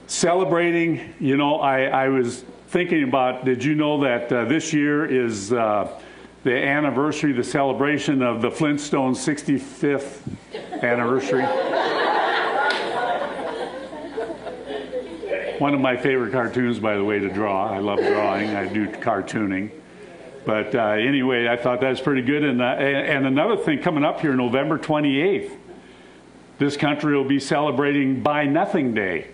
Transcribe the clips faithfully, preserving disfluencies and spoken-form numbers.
celebrating, you know, I, I was thinking about, did you know that uh, this year is uh, the anniversary, the celebration of the Flintstones' sixty-fifth anniversary? One of my favorite cartoons, by the way, to draw. I love drawing. I do cartooning. But uh, anyway, I thought that was pretty good. And, uh, and another thing coming up here, November twenty-eighth, this country will be celebrating Buy Nothing Day.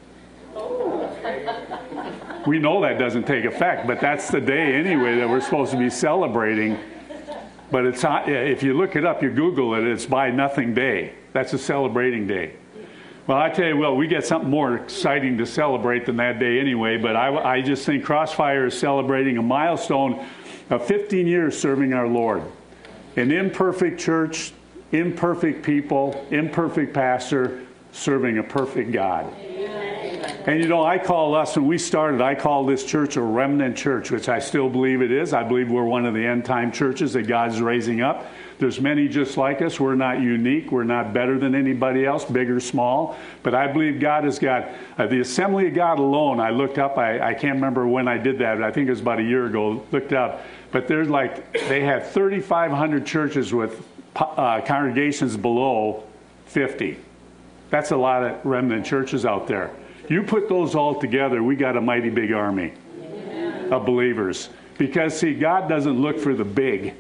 We know that doesn't take effect, but that's the day anyway that we're supposed to be celebrating. But it's not, if you look it up, you Google it, it's Buy Nothing Day. That's a celebrating day. Well, I tell you what, we get something more exciting to celebrate than that day anyway, but I, I just think Crossfire is celebrating a milestone of fifteen years serving our Lord. An imperfect church, imperfect people, imperfect pastor, serving a perfect God. And you know, I call us, when we started, I call this church a remnant church, which I still believe it is. I believe we're one of the end-time churches that God's raising up. There's many just like us. We're not unique. We're not better than anybody else, big or small. But I believe God has got, uh, the Assembly of God alone, I looked up, I, I can't remember when I did that, but I think it was about a year ago, looked up. But there's like, they had thirty-five hundred churches with uh, congregations below fifty. That's a lot of remnant churches out there. You put those all together, we got a mighty big army of believers. Because, see, God doesn't look for the big.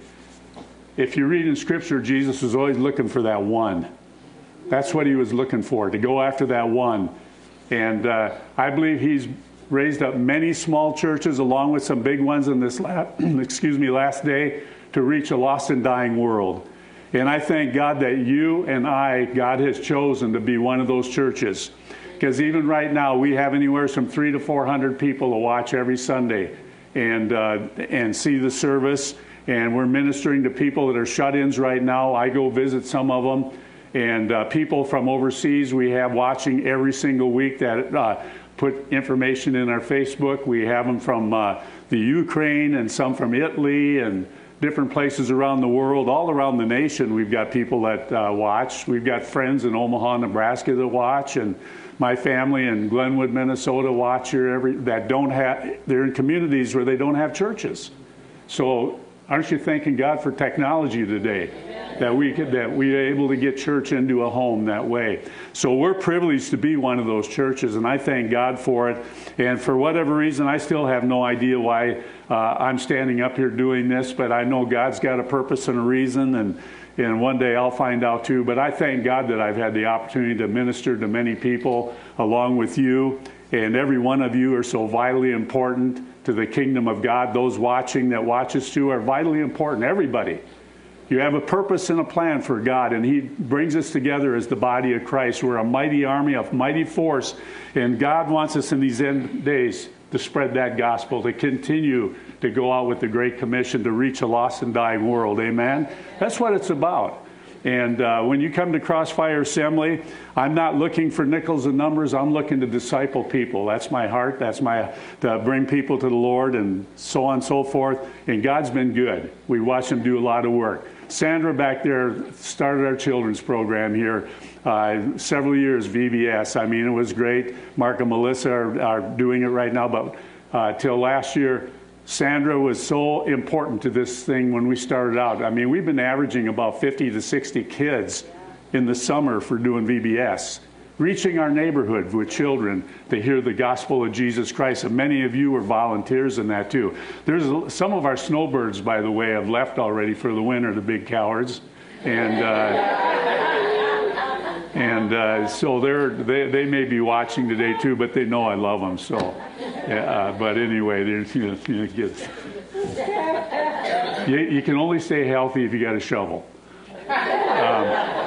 If you read in Scripture, Jesus was always looking for that one. That's what he was looking for, to go after that one. And uh, I believe he's raised up many small churches along with some big ones in this last, excuse me, last day to reach a lost and dying world. And I thank God that you and I, God has chosen to be one of those churches. Because even right now, we have anywhere from three to four hundred people to watch every Sunday and uh, and see the service. And we're ministering to people that are shut-ins right now. I go visit some of them. And uh, people from overseas we have watching every single week that uh, put information in our Facebook. We have them from uh, the Ukraine and some from Italy and different places around the world. All around the nation, we've got people that uh, watch. We've got friends in Omaha, Nebraska that watch. And my family in Glenwood, Minnesota watch here every, that don't have, they're in communities where they don't have churches. So aren't you thanking God for technology today? Amen. That we could, that we are able to get church into a home that way. So we're privileged to be one of those churches, and I thank God for it. And for whatever reason, I still have no idea why uh, I'm standing up here doing this, but I know God's got a purpose and a reason, and And one day I'll find out too. But I thank God that I've had the opportunity to minister to many people along with you. And every one of you are so vitally important to the kingdom of God. Those watching that watch us too are vitally important. Everybody. You have a purpose and a plan for God. And he brings us together as the body of Christ. We're a mighty army, a mighty force. And God wants us in these end days to spread that gospel, to continue to go out with the Great Commission to reach a lost and dying world. Amen? That's what it's about. And uh, when you come to Crossfire Assembly, I'm not looking for nickels and numbers. I'm looking to disciple people. That's my heart. That's my, to bring people to the Lord and so on and so forth. And God's been good. We watch him do a lot of work. Sandra back there started our children's program here uh, several years, V B S. I mean, it was great. Mark and Melissa are, are doing it right now. But uh, till last year, Sandra was so important to this thing when we started out. I mean, we've been averaging about fifty to sixty kids in the summer for doing V B S, reaching our neighborhood with children to hear the gospel of Jesus Christ. And many of you were volunteers in that too. There's some of our snowbirds, by the way, have left already for the winter, the big cowards. And uh, and uh, so they're, they they may be watching today too, but they know I love them. So, uh, but anyway, there's, you know, you, get, you, you can only stay healthy if you got a shovel. Um,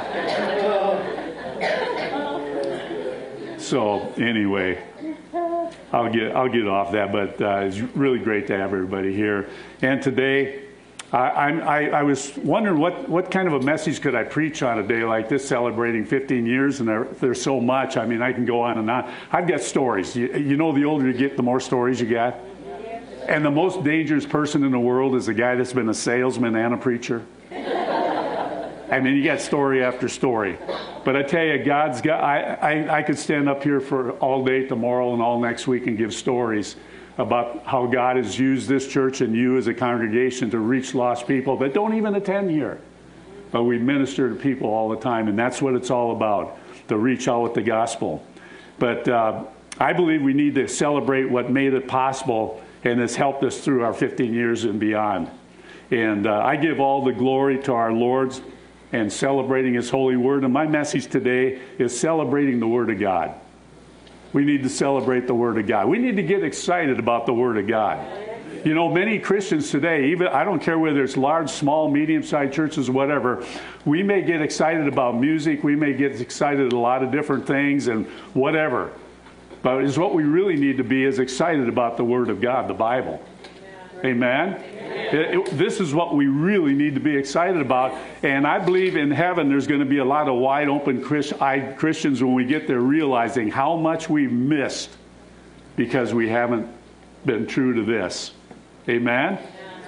so anyway, I'll get I'll get off that. But uh, it's really great to have everybody here. And today, I, I, I was wondering what, what kind of a message could I preach on a day like this, celebrating fifteen years, and there, there's so much. I mean, I can go on and on. I've got stories. You, you know, the older you get, the more stories you got. And the most dangerous person in the world is the guy that's been a salesman and a preacher. I mean, you got story after story. But I tell you, God's got, I, I, I could stand up here for all day tomorrow and all next week and give stories about how God has used this church and you as a congregation to reach lost people that don't even attend here. But we minister to people all the time, and that's what it's all about, to reach out with the gospel. But uh, I believe we need to celebrate what made it possible and has helped us through our fifteen years and beyond. And uh, I give all the glory to our Lord and celebrating His holy word. And my message today is celebrating the Word of God. We need to celebrate the Word of God. We need to get excited about the Word of God. You know, many Christians today, even I don't care whether it's large, small, medium-sized churches, whatever, we may get excited about music. We may get excited at a lot of different things and whatever. But is what we really need to be is excited about the Word of God, the Bible. Amen? It, it, this is what we really need to be excited about. And I believe in heaven there's going to be a lot of wide open Christ-eyed Christians when we get there realizing how much we've missed because we haven't been true to this. Amen?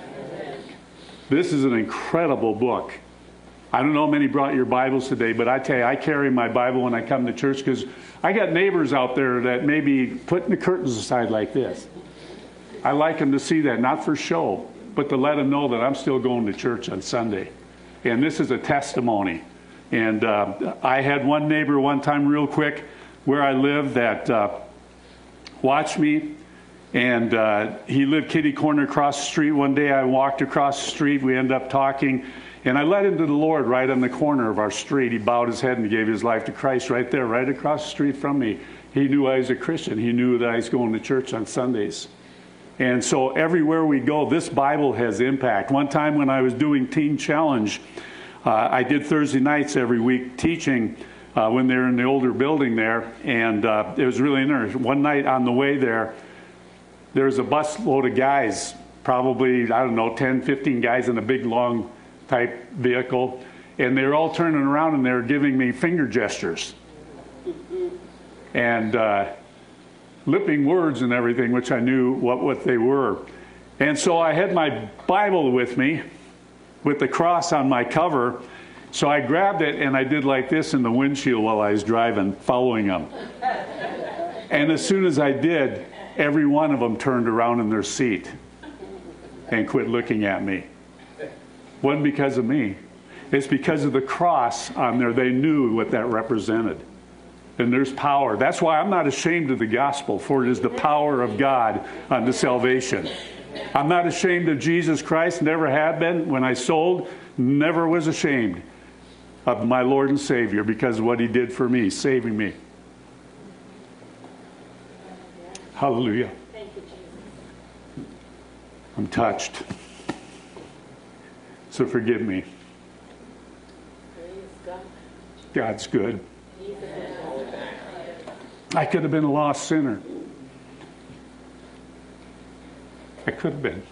This is an incredible book. I don't know how many brought your Bibles today, but I tell you, I carry my Bible when I come to church because I got neighbors out there that may be putting the curtains aside like this. I like them to see that, not for show, but to let them know that I'm still going to church on Sunday. And this is a testimony. And uh, I had one neighbor one time real quick where I live that uh, watched me. And uh, he lived kitty corner across the street. One day I walked across the street. We ended up talking. And I led him to the Lord right on the corner of our street. He bowed his head and gave his life to Christ right there, right across the street from me. He knew I was a Christian. He knew that I was going to church on Sundays. And so everywhere we go, this Bible has impact. One time when I was doing Teen Challenge, uh, I did Thursday nights every week teaching uh, when they were in the older building there. And uh, it was really interesting. One night on the way there, there was a busload of guys, probably, I don't know, ten, fifteen guys in a big, long type vehicle. And they were all turning around and they were giving me finger gestures. And uh, lipping words and everything, which I knew what, what they were. And so I had my Bible with me with the cross on my cover. So I grabbed it and I did like this in the windshield while I was driving, following them. And as soon as I did, every one of them turned around in their seat and quit looking at me. Wasn't because of me. It's because of the cross on there. They knew what that represented. And there's power. That's why I'm not ashamed of the gospel, for it is the power of God unto salvation. I'm not ashamed of Jesus Christ, never have been. When I sold, never was ashamed of my Lord and Savior because of what He did for me, saving me. Hallelujah. Thank you, Jesus. I'm touched. So forgive me. Praise God. God's good. He's a good God. I could have been a lost sinner. I could have been.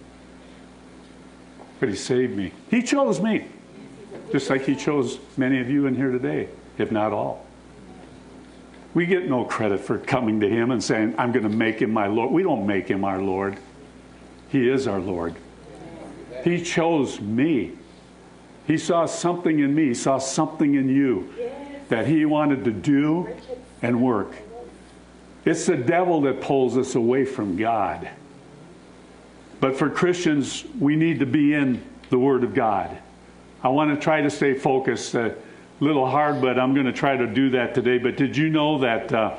But He saved me. He chose me. Just like He chose many of you in here today, if not all. We get no credit for coming to Him and saying, I'm going to make Him my Lord. We don't make Him our Lord. He is our Lord. He chose me. He saw something in me. He saw something in you that He wanted to do and work. It's the devil that pulls us away from God. But for Christians, we need to be in the Word of God. I want to try to stay focused. A little hard, but I'm going to try to do that today. But did you know that uh,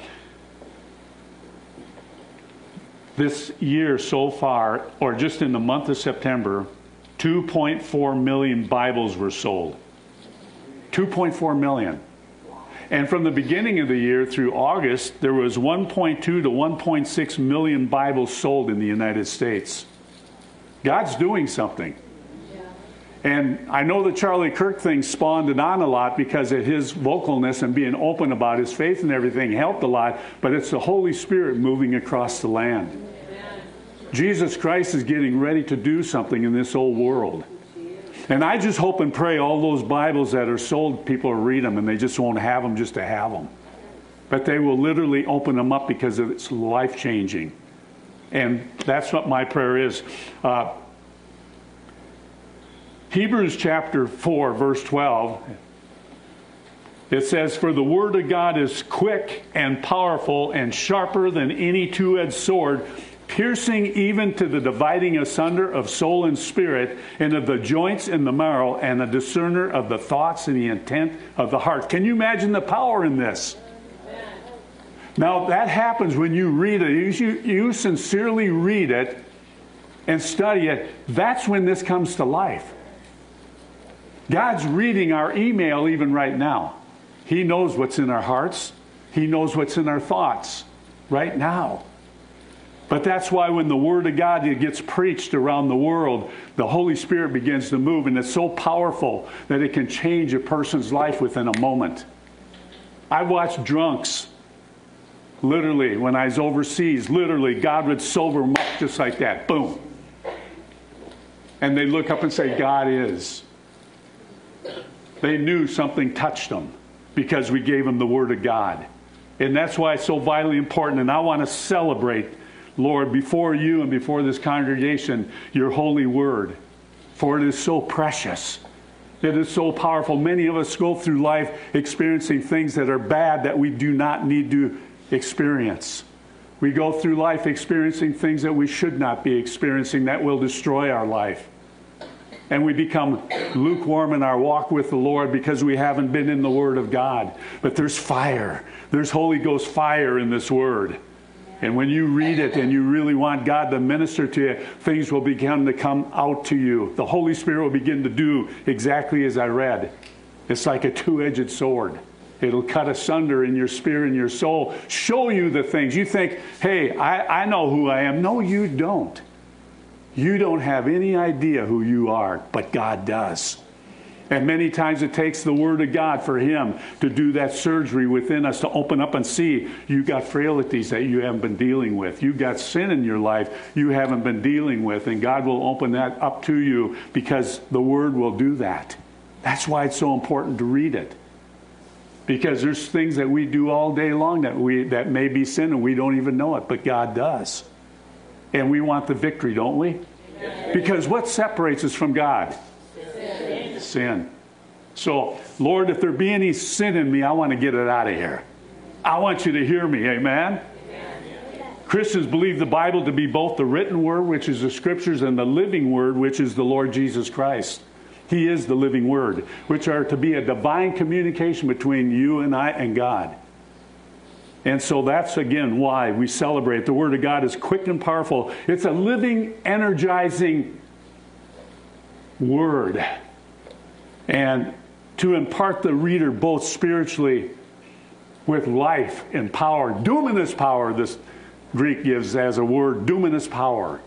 this year so far, or just in the month of September, two point four million Bibles were sold? two point four million. And from the beginning of the year through August, there was one point two to one point six million Bibles sold in the United States. God's doing something. And I know the Charlie Kirk thing spawned it on a lot because of his vocalness and being open about his faith and everything helped a lot, but it's the Holy Spirit moving across the land. Amen. Jesus Christ is getting ready to do something in this old world. And I just hope and pray all those Bibles that are sold, people will read them and they just won't have them just to have them. But they will literally open them up because it's life-changing. And that's what my prayer is. Uh, Hebrews chapter four, verse twelve, it says, "For the word of God is quick and powerful and sharper than any two-edged sword, piercing even to the dividing asunder of soul and spirit, and of the joints and the marrow, and a discerner of the thoughts and the intent of the heart." Can you imagine the power in this? Now, that happens when you read it. You, you sincerely read it and study it. That's when this comes to life. God's reading our email even right now. He knows what's in our hearts. He knows what's in our thoughts right now. But that's why when the Word of God gets preached around the world, the Holy Spirit begins to move, and it's so powerful that it can change a person's life within a moment. I watched drunks, literally, when I was overseas, literally, God would sober them up just like that. Boom. And they look up and say, "God is." They knew something touched them because we gave them the Word of God. And that's why it's so vitally important. And I want to celebrate, Lord, before you and before this congregation, your holy word. For it is so precious. It is so powerful. Many of us go through life experiencing things that are bad that we do not need to experience. We go through life experiencing things that we should not be experiencing that will destroy our life. And we become lukewarm in our walk with the Lord because we haven't been in the Word of God. But there's fire. There's Holy Ghost fire in this Word. And when you read it and you really want God to minister to you, things will begin to come out to you. The Holy Spirit will begin to do exactly as I read. It's like a two-edged sword. It'll cut asunder in your spirit and your soul, show you the things. You think, hey, I, I know who I am. No, you don't. You don't have any idea who you are, but God does. And many times it takes the Word of God for Him to do that surgery within us, to open up and see you got frailties that you haven't been dealing with. You got sin in your life you haven't been dealing with. And God will open that up to you because the Word will do that. That's why it's so important to read it. Because there's things that we do all day long that we that may be sin and we don't even know it, but God does. And we want the victory, don't we? Because what separates us from God? Sin. Sin. So, Lord, if there be any sin in me, I want to get it out of here. I want you to hear me. Amen? Amen. Christians believe the Bible to be both the written word, which is the Scriptures, and the living word, which is the Lord Jesus Christ. He is the living word, which are to be a divine communication between you and I and God. And so that's, again, why we celebrate. The Word of God is quick and powerful. It's a living, energizing Word. And to impart the reader both spiritually with life and power. Dunamis power, this Greek gives as a word, dunamis power.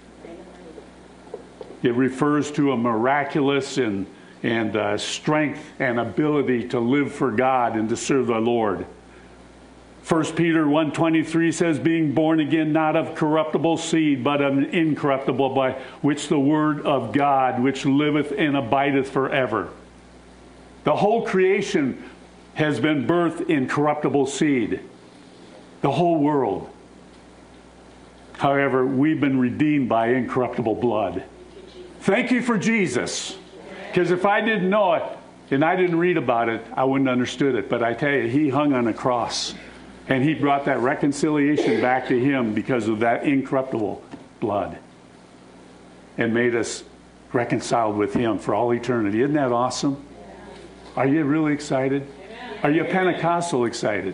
It refers to a miraculous and, and uh, strength and ability to live for God and to serve the Lord. First Peter one twenty-three says, being born again, not of corruptible seed, but of incorruptible, by which the word of God, which liveth and abideth forever. The whole creation has been birthed in corruptible seed. The whole world. However, we've been redeemed by incorruptible blood. Thank you for Jesus. Because if I didn't know it, and I didn't read about it, I wouldn't have understood it. But I tell you, He hung on a cross. And He brought that reconciliation back to Him because of that incorruptible blood. And made us reconciled with Him for all eternity. Isn't that awesome? Are you really excited? Are you Pentecostal excited?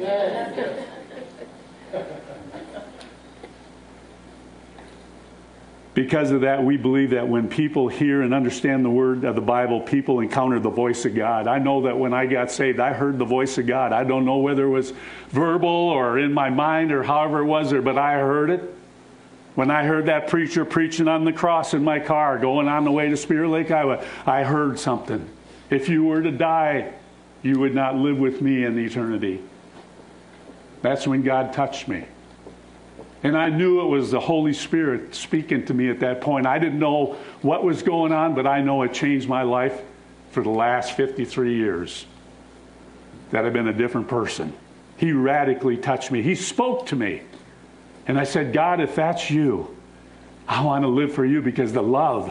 Because of that, we believe that when people hear and understand the word of the Bible, people encounter the voice of God. I know that when I got saved, I heard the voice of God. I don't know whether it was verbal or in my mind or however it was there, but I heard it. When I heard that preacher preaching on the cross in my car, going on the way to Spirit Lake, Iowa, I heard something. If you were to die, you would not live with me in eternity. That's when God touched me. And I knew it was the Holy Spirit speaking to me at that point. I didn't know what was going on, but I know it changed my life for the last fifty-three years. That I've been a different person. He radically touched me. He spoke to me. And I said, God, if that's you, I want to live for you because the love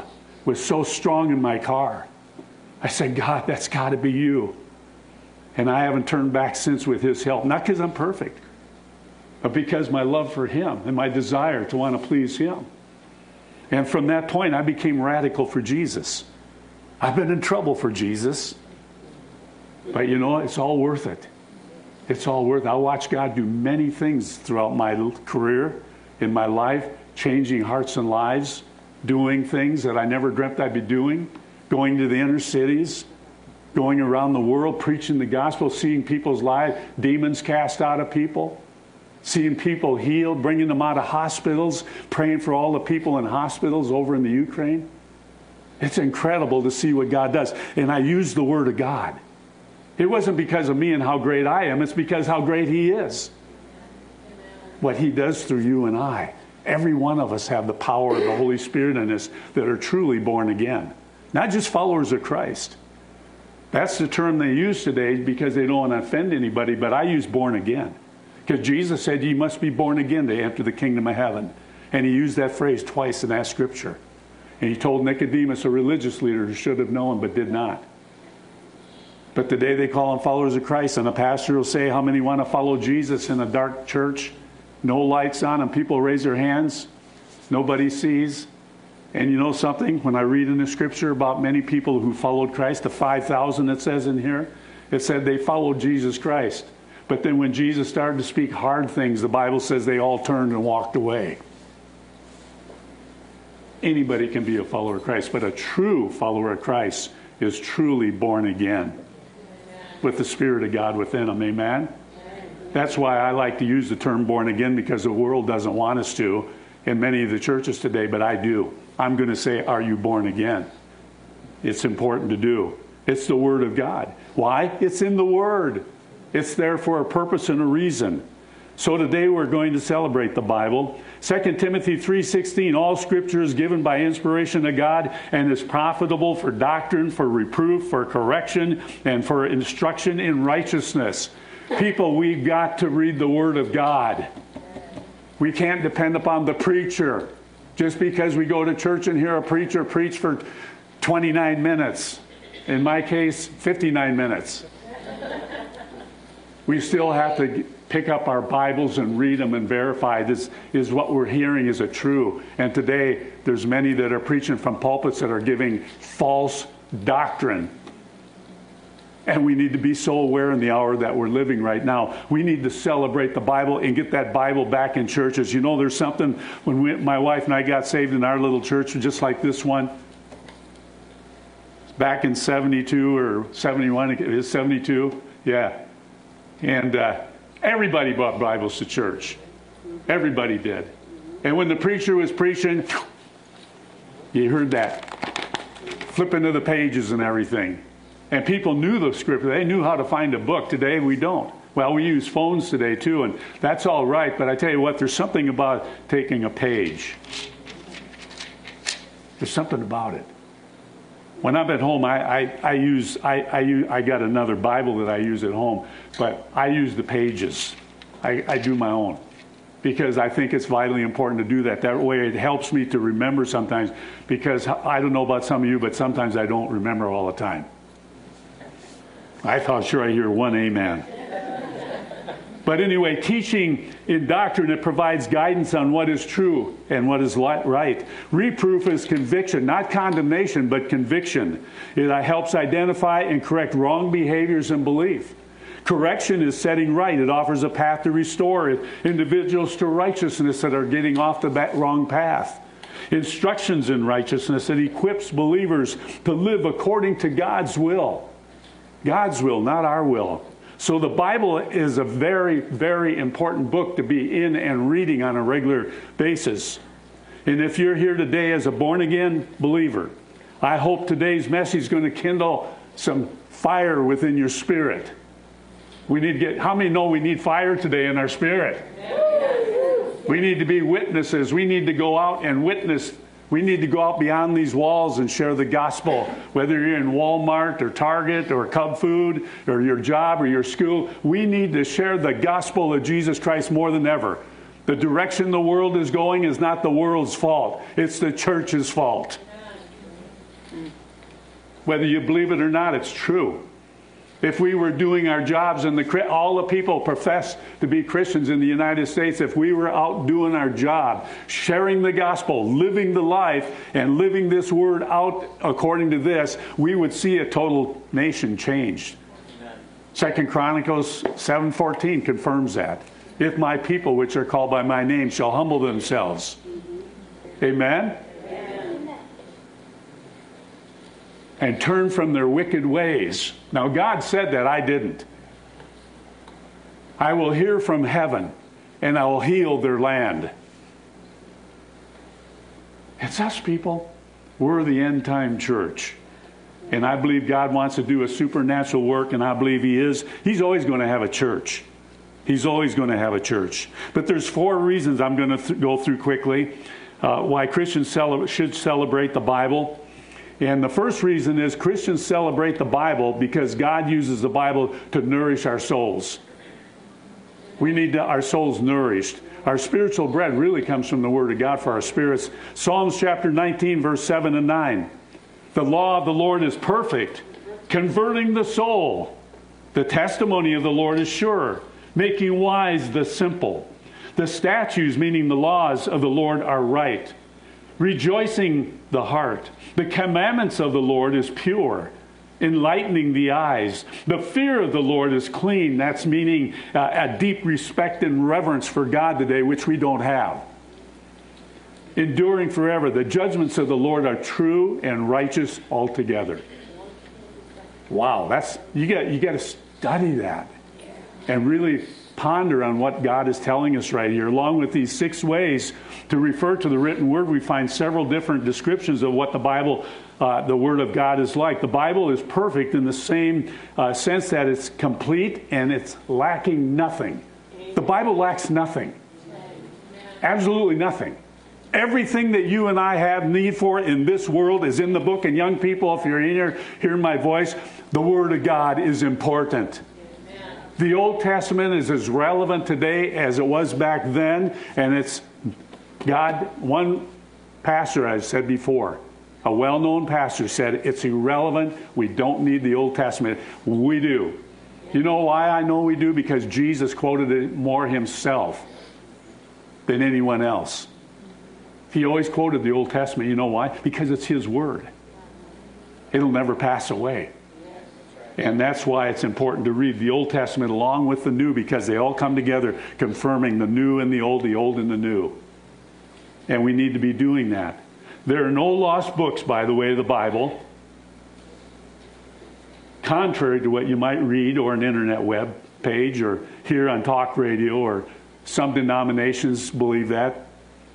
was so strong in my car. I said, God, that's got to be you. And I haven't turned back since with his help. Not because I'm perfect, but because my love for him and my desire to want to please him. And from that point, I became radical for Jesus. I've been in trouble for Jesus. But you know, it's all worth it. It's all worth it. I watched God do many things throughout my career, in my life, changing hearts and lives, doing things that I never dreamt I'd be doing, going to the inner cities, going around the world, preaching the gospel, seeing people's lives, demons cast out of people, seeing people healed, bringing them out of hospitals, praying for all the people in hospitals over in the Ukraine. It's incredible to see what God does. And I use the Word of God. It wasn't because of me and how great I am. It's because how great He is. What He does through you and I. Every one of us have the power of the Holy Spirit in us that are truly born again. Not just followers of Christ. That's the term they use today because they don't want to offend anybody, but I use born again. Because Jesus said you must be born again to enter the kingdom of heaven. And He used that phrase twice in that scripture. And He told Nicodemus, a religious leader who should have known but did not. But today they call them followers of Christ, and a pastor will say how many want to follow Jesus in a dark church, no lights on, and people raise their hands, nobody sees. And you know something? When I read in the scripture about many people who followed Christ, the five thousand it says in here, it said they followed Jesus Christ. But then when Jesus started to speak hard things, the Bible says they all turned and walked away. Anybody can be a follower of Christ, but a true follower of Christ is truly born again with the Spirit of God within them. Amen? That's why I like to use the term born again, because the world doesn't want us to in many of the churches today, but I do. I'm going to say, are you born again? It's important to do. It's the Word of God. Why? It's in the Word. It's there for a purpose and a reason. So today we're going to celebrate the Bible. Second Timothy three sixteen, all Scripture is given by inspiration of God and is profitable for doctrine, for reproof, for correction, and for instruction in righteousness. People, we've got to read the Word of God. We can't depend upon the preacher. Just because we go to church and hear a preacher preach for twenty-nine minutes. In my case, fifty-nine minutes. We still have to pick up our Bibles and read them and verify this is what we're hearing, is it true? And today, there's many that are preaching from pulpits that are giving false doctrine. And we need to be so aware in the hour that we're living right now. We need to celebrate the Bible and get that Bible back in churches. You know, there's something, when we, my wife and I got saved in our little church, just like this one, back in seventy-two or seventy-one, it is seventy-two, yeah. And uh, everybody brought Bibles to church. Everybody did. And when the preacher was preaching, you heard that. Flipping to the pages and everything. And people knew the scripture. They knew how to find a book. Today we don't. Well, we use phones today too, and that's all right. But I tell you what, there's something about taking a page. There's something about it. When I'm at home, I, I, I use I, I use I got another Bible that I use at home, but I use the pages. I, I do my own because I think it's vitally important to do that. That way, it helps me to remember sometimes. Because I don't know about some of you, but sometimes I don't remember all the time. I thought sure I hear one amen. But anyway, teaching in doctrine, it provides guidance on what is true and what is right. Reproof is conviction, not condemnation, but conviction. It helps identify and correct wrong behaviors and belief. Correction is setting right. It offers a path to restore individuals to righteousness that are getting off the wrong path. Instructions in righteousness, it equips believers to live according to God's will. God's will, not our will. So the Bible is a very, very important book to be in and reading on a regular basis. And if you're here today as a born-again believer, I hope today's message is going to kindle some fire within your spirit. We need to get, how many know we need fire today in our spirit? We need to be witnesses. We need to go out and witness. We need to go out beyond these walls and share the gospel. Whether you're in Walmart or Target or Cub Food or your job or your school, we need to share the gospel of Jesus Christ more than ever. The direction the world is going is not the world's fault. It's the church's fault. Whether you believe it or not, it's true. If we were doing our jobs and the all the people profess to be Christians in the United States, if we were out doing our job, sharing the gospel, living the life, and living this word out according to this, we would see a total nation changed. Second Chronicles seven fourteen confirms that. If my people, which are called by my name, shall humble themselves. Amen? And turn from their wicked ways. Now, God said that. I didn't. I will hear from heaven, and I will heal their land. It's us, people. We're the end-time church. And I believe God wants to do a supernatural work, and I believe He is. He's always going to have a church. He's always going to have a church. But there's four reasons I'm going to th- go through quickly uh, why Christians cele- should celebrate the Bible. And the first reason is Christians celebrate the Bible because God uses the Bible to nourish our souls. We need to, our souls nourished. Our spiritual bread really comes from the Word of God for our spirits. Psalms chapter nineteen, verse seven and nine. The law of the Lord is perfect, converting the soul. The testimony of the Lord is sure, making wise the simple. The statutes, meaning the laws of the Lord, are right, rejoicing the heart. The commandments of the Lord is pure, enlightening the eyes. The fear of the Lord is clean. That's meaning uh, a deep respect and reverence for God today, which we don't have. Enduring forever. The judgments of the Lord are true and righteous altogether. Wow, that's you got you got to study that and really ponder on what God is telling us right here. Along with these six ways to refer to the written word, we find several different descriptions of what the Bible, uh, the Word of God is like. The Bible is perfect in the same uh, sense that it's complete and it's lacking nothing. The Bible lacks nothing. Absolutely nothing. Everything that you and I have need for in this world is in the book. And young people, if you're in here, hearing my voice, the Word of God is important. The Old Testament is as relevant today as it was back then, and it's God, one pastor, I've said before, a well-known pastor said, it's irrelevant, we don't need the Old Testament. We do. You know why I know we do? Because Jesus quoted it more himself than anyone else. He always quoted the Old Testament. You know why? Because it's his word. It'll never pass away. And that's why it's important to read the Old Testament along with the New, because they all come together confirming the new and the old, the old and the new. And we need to be doing that. There are no lost books, by the way, of the Bible. Contrary to what you might read or an internet web page or hear on talk radio, or some denominations believe that.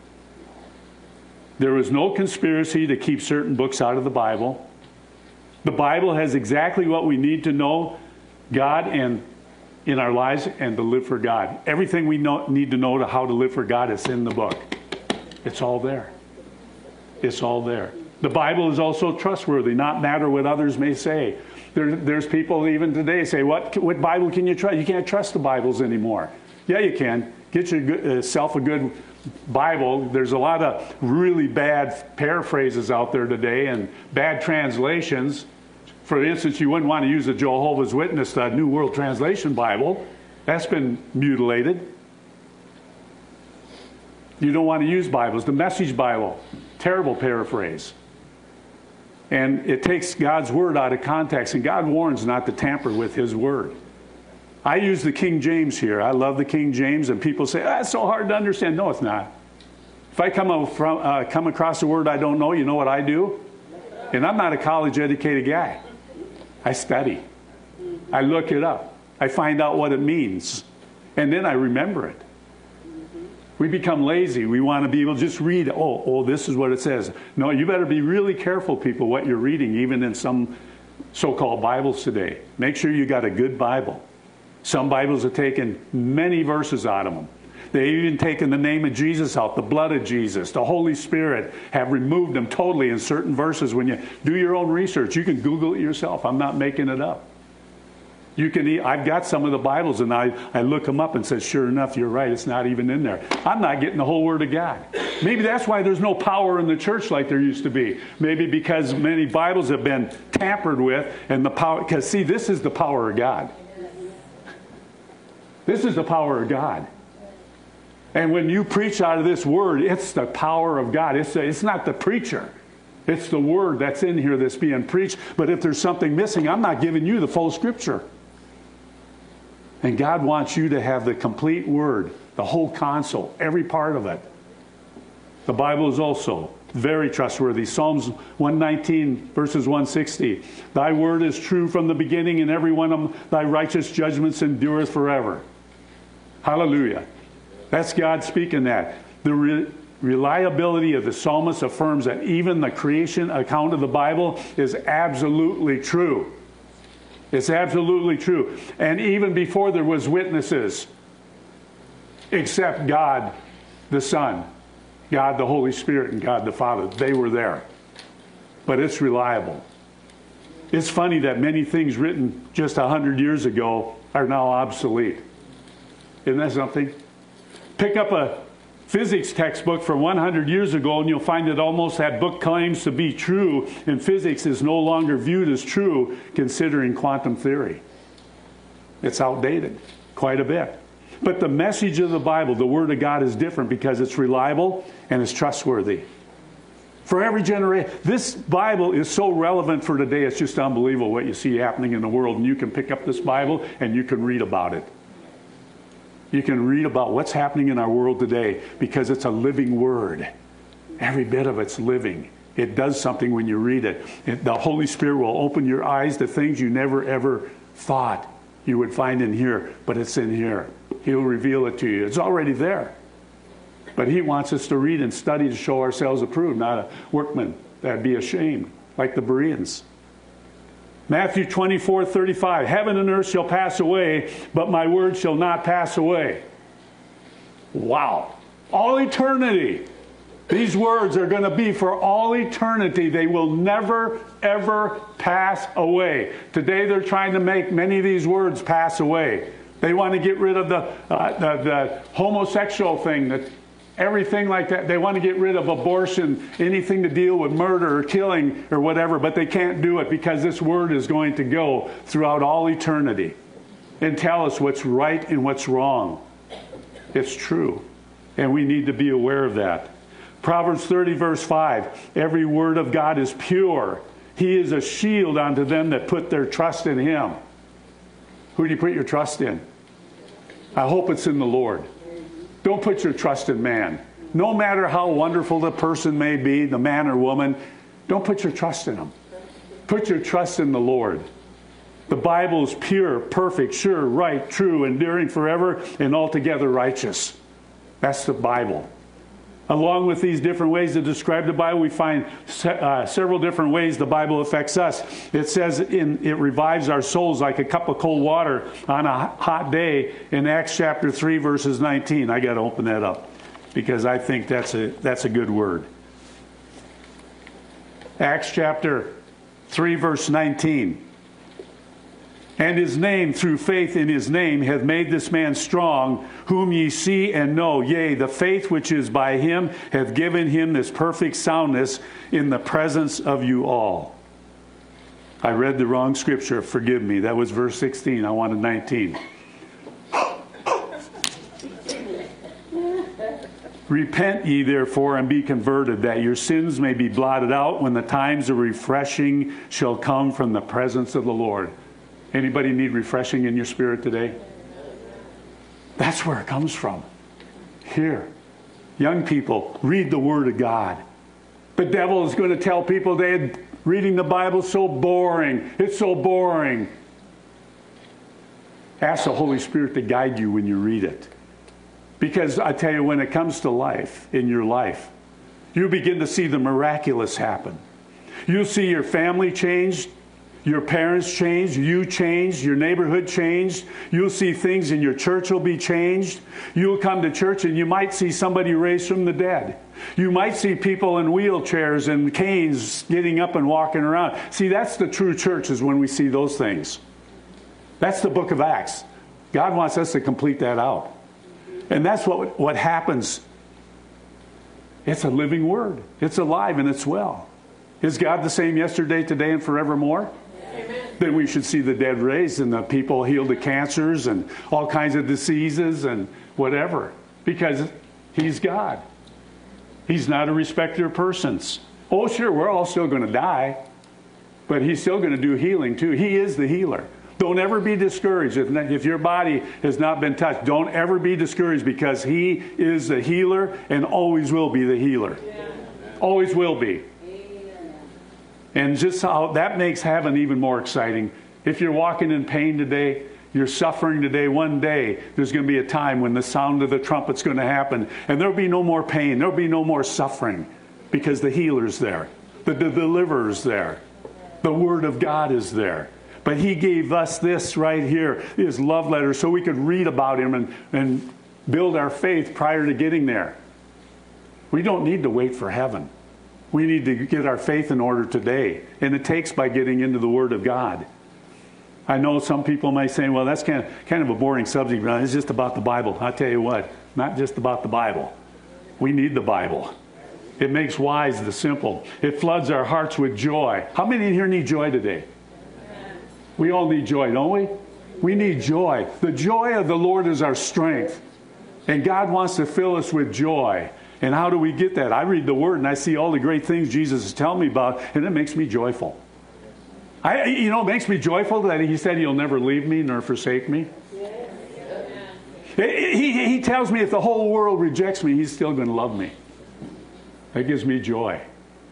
There is no conspiracy to keep certain books out of the Bible. The Bible has exactly what we need to know God and in our lives and to live for God. Everything we know, need to know to how to live for God is in the book. It's all there. It's all there. The Bible is also trustworthy, not matter what others may say. There, there's people even today say, what, what Bible can you trust? You can't trust the Bibles anymore. Yeah, you can. Get yourself a good Bible. There's a lot of really bad paraphrases out there today and bad translations. For instance, you wouldn't want to use the Jehovah's Witness, the New World Translation Bible. That's been mutilated. You don't want to use Bibles. The Message Bible, terrible paraphrase. And it takes God's word out of context, and God warns not to tamper with his word. I use the King James here. I love the King James, and people say, that's so hard to understand. No, it's not. If I come, from, uh, come across a word I don't know, you know what I do? And I'm not a college-educated guy. I study. I look it up. I find out what it means. And then I remember it. We become lazy. We want to be able to just read, oh, oh, this is what it says. No, you better be really careful, people, what you're reading, even in some so-called Bibles today. Make sure you got a good Bible. Some Bibles have taken many verses out of them. They've even taken the name of Jesus out, the blood of Jesus, the Holy Spirit, have removed them totally in certain verses. When you do your own research, you can Google it yourself. I'm not making it up. You can. I've got some of the Bibles, and I, I look them up and say, sure enough, you're right. It's not even in there. I'm not getting the whole Word of God. Maybe that's why there's no power in the church like there used to be. Maybe because many Bibles have been tampered with, and the power, because see, this is the power of God. This is the power of God. And when you preach out of this word, it's the power of God. It's, it's not the preacher. It's the word that's in here that's being preached. But if there's something missing, I'm not giving you the full scripture. And God wants you to have the complete word, the whole counsel, every part of it. The Bible is also very trustworthy. Psalms one nineteen, verses one sixty. Thy word is true from the beginning, and every one of thy righteous judgments endureth forever. Hallelujah. That's God speaking that. The re- reliability of the psalmist affirms that even the creation account of the Bible is absolutely true. It's absolutely true. And even before there was witnesses, except God the Son, God the Holy Spirit, and God the Father, they were there. But it's reliable. It's funny that many things written just a hundred years ago are now obsolete. Isn't that something? Pick up a physics textbook from one hundred years ago and you'll find that almost that book claims to be true, and physics is no longer viewed as true considering quantum theory. It's outdated quite a bit. But the message of the Bible, the Word of God, is different because it's reliable and it's trustworthy. For every generation, this Bible is so relevant for today, it's just unbelievable what you see happening in the world. And you can pick up this Bible and you can read about it. You can read about what's happening in our world today because it's a living word. Every bit of it's living. It does something when you read it. it. The Holy Spirit will open your eyes to things you never ever thought you would find in here, but it's in here. He'll reveal it to you. It's already there. But he wants us to read and study to show ourselves approved, not a workman that'd be ashamed, like the Bereans. Matthew twenty-four thirty-five, heaven and earth shall pass away, but my word shall not pass away. Wow. All eternity. These words are going to be for all eternity. They will never, ever pass away. Today they're trying to make many of these words pass away. They want to get rid of the, uh, the, the homosexual thing, that everything like that. They want to get rid of abortion, anything to deal with murder or killing or whatever, but they can't do it because this word is going to go throughout all eternity and tell us what's right and what's wrong. It's true, and we need to be aware of that. Proverbs thirty, verse five, every word of God is pure. He is a shield unto them that put their trust in him. Who do you put your trust in? I hope it's in the Lord. Don't put your trust in man. No matter how wonderful the person may be, the man or woman, don't put your trust in them. Put your trust in the Lord. The Bible is pure, perfect, sure, right, true, enduring forever, and altogether righteous. That's the Bible. Along with these different ways to describe the Bible, we find uh, several different ways the Bible affects us. It says in, it revives our souls like a cup of cold water on a hot day in Acts chapter three, verses nineteen. I got to open that up because I think that's a, that's a good word. Acts chapter three, verse nineteen. And his name, through faith in his name, hath made this man strong, whom ye see and know. Yea, the faith which is by him hath given him this perfect soundness in the presence of you all. I read the wrong scripture. Forgive me. That was verse sixteen. I wanted nineteen. Repent ye therefore and be converted, that your sins may be blotted out when the times of refreshing shall come from the presence of the Lord. Anybody need refreshing in your spirit today? That's where it comes from. Here. Young people, read the Word of God. The devil is going to tell people they reading the Bible so boring. It's so boring. Ask the Holy Spirit to guide you when you read it. Because I tell you, when it comes to life, in your life, you begin to see the miraculous happen. You'll see your family changed. Your parents changed, you changed, your neighborhood changed. You'll see things in your church will be changed. You'll come to church and you might see somebody raised from the dead. You might see people in wheelchairs and canes getting up and walking around. See, that's the true church, is when we see those things. That's the book of Acts. God wants us to complete that out. And that's what, what happens It's a living word. It's alive and it's well. Is God the same yesterday, today, and forevermore? Amen. Then we should see the dead raised and the people healed of cancers and all kinds of diseases and whatever. Because he's God. He's not a respecter of persons. Oh, sure, we're all still going to die. But he's still going to do healing too. He is the healer. Don't ever be discouraged. If, if your body has not been touched, don't ever be discouraged, because he is the healer and always will be the healer. Yeah. Always will be. And just how that makes heaven even more exciting. If you're walking in pain today, you're suffering today, one day there's going to be a time when the sound of the trumpet's going to happen, and there'll be no more pain, there'll be no more suffering, because the healer's there, the, the deliverer's there, the Word of God is there. But he gave us this right here, his love letter, so we could read about him and, and build our faith prior to getting there. We don't need to wait for heaven. We need to get our faith in order today. And it takes by getting into the Word of God. I know some people might say, well, that's kind of, kind of a boring subject. But it's just about the Bible. I'll tell you what, not just about the Bible. We need the Bible. It makes wise the simple. It floods our hearts with joy. How many in here need joy today? We all need joy, don't we? We need joy. The joy of the Lord is our strength. And God wants to fill us with joy. And how do we get that? I read the Word and I see all the great things Jesus is telling me about, and it makes me joyful. I, you know, it makes me joyful that he said he'll never leave me nor forsake me. He, he, he tells me if the whole world rejects me, he's still going to love me. That gives me joy.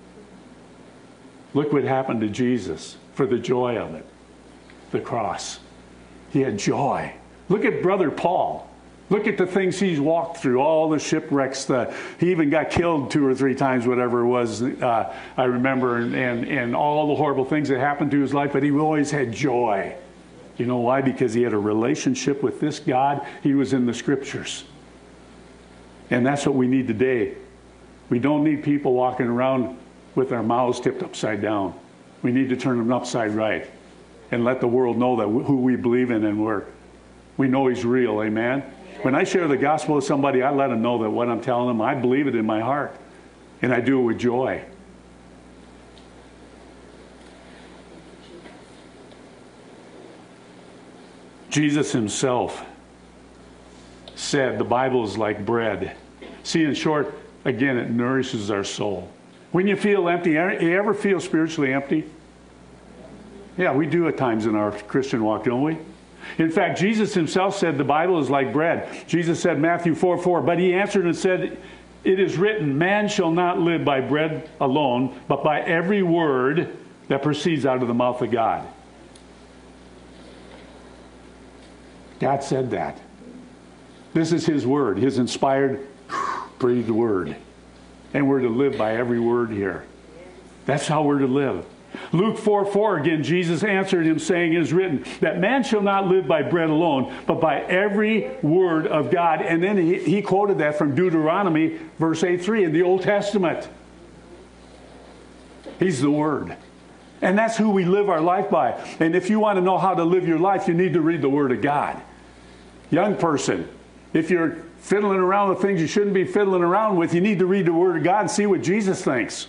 Look what happened to Jesus for the joy of it. The cross. He had joy. Look at Brother Paul. Look at the things he's walked through, all the shipwrecks. The, he even got killed two or three times, whatever it was, uh, I remember, and, and, and all the horrible things that happened to his life, but he always had joy. You know why? Because he had a relationship with this God. He was in the Scriptures. And that's what we need today. We don't need people walking around with our mouths tipped upside down. We need to turn them upside right and let the world know that who we believe in and we're, we know he's real. Amen? When I share the gospel with somebody, I let them know that what I'm telling them, I believe it in my heart. And I do it with joy. Jesus himself said the Bible is like bread. See, in short, again, it nourishes our soul. When you feel empty, you ever feel spiritually empty? Yeah, we do at times in our Christian walk, don't we? In fact, Jesus himself said the Bible is like bread. Jesus said, Matthew four four, but he answered and said, it is written, man shall not live by bread alone, but by every word that proceeds out of the mouth of God. God said that. This is his word, his inspired, breathed word. And we're to live by every word here. That's how we're to live. Luke four four, again, Jesus answered him, saying, it is written, that man shall not live by bread alone, but by every word of God. And then he, he quoted that from Deuteronomy, verse eight three, in the Old Testament. He's the Word. And that's who we live our life by. And if you want to know how to live your life, you need to read the Word of God. Young person, if you're fiddling around with things you shouldn't be fiddling around with, you need to read the Word of God and see what Jesus thinks.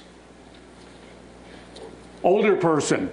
Older person,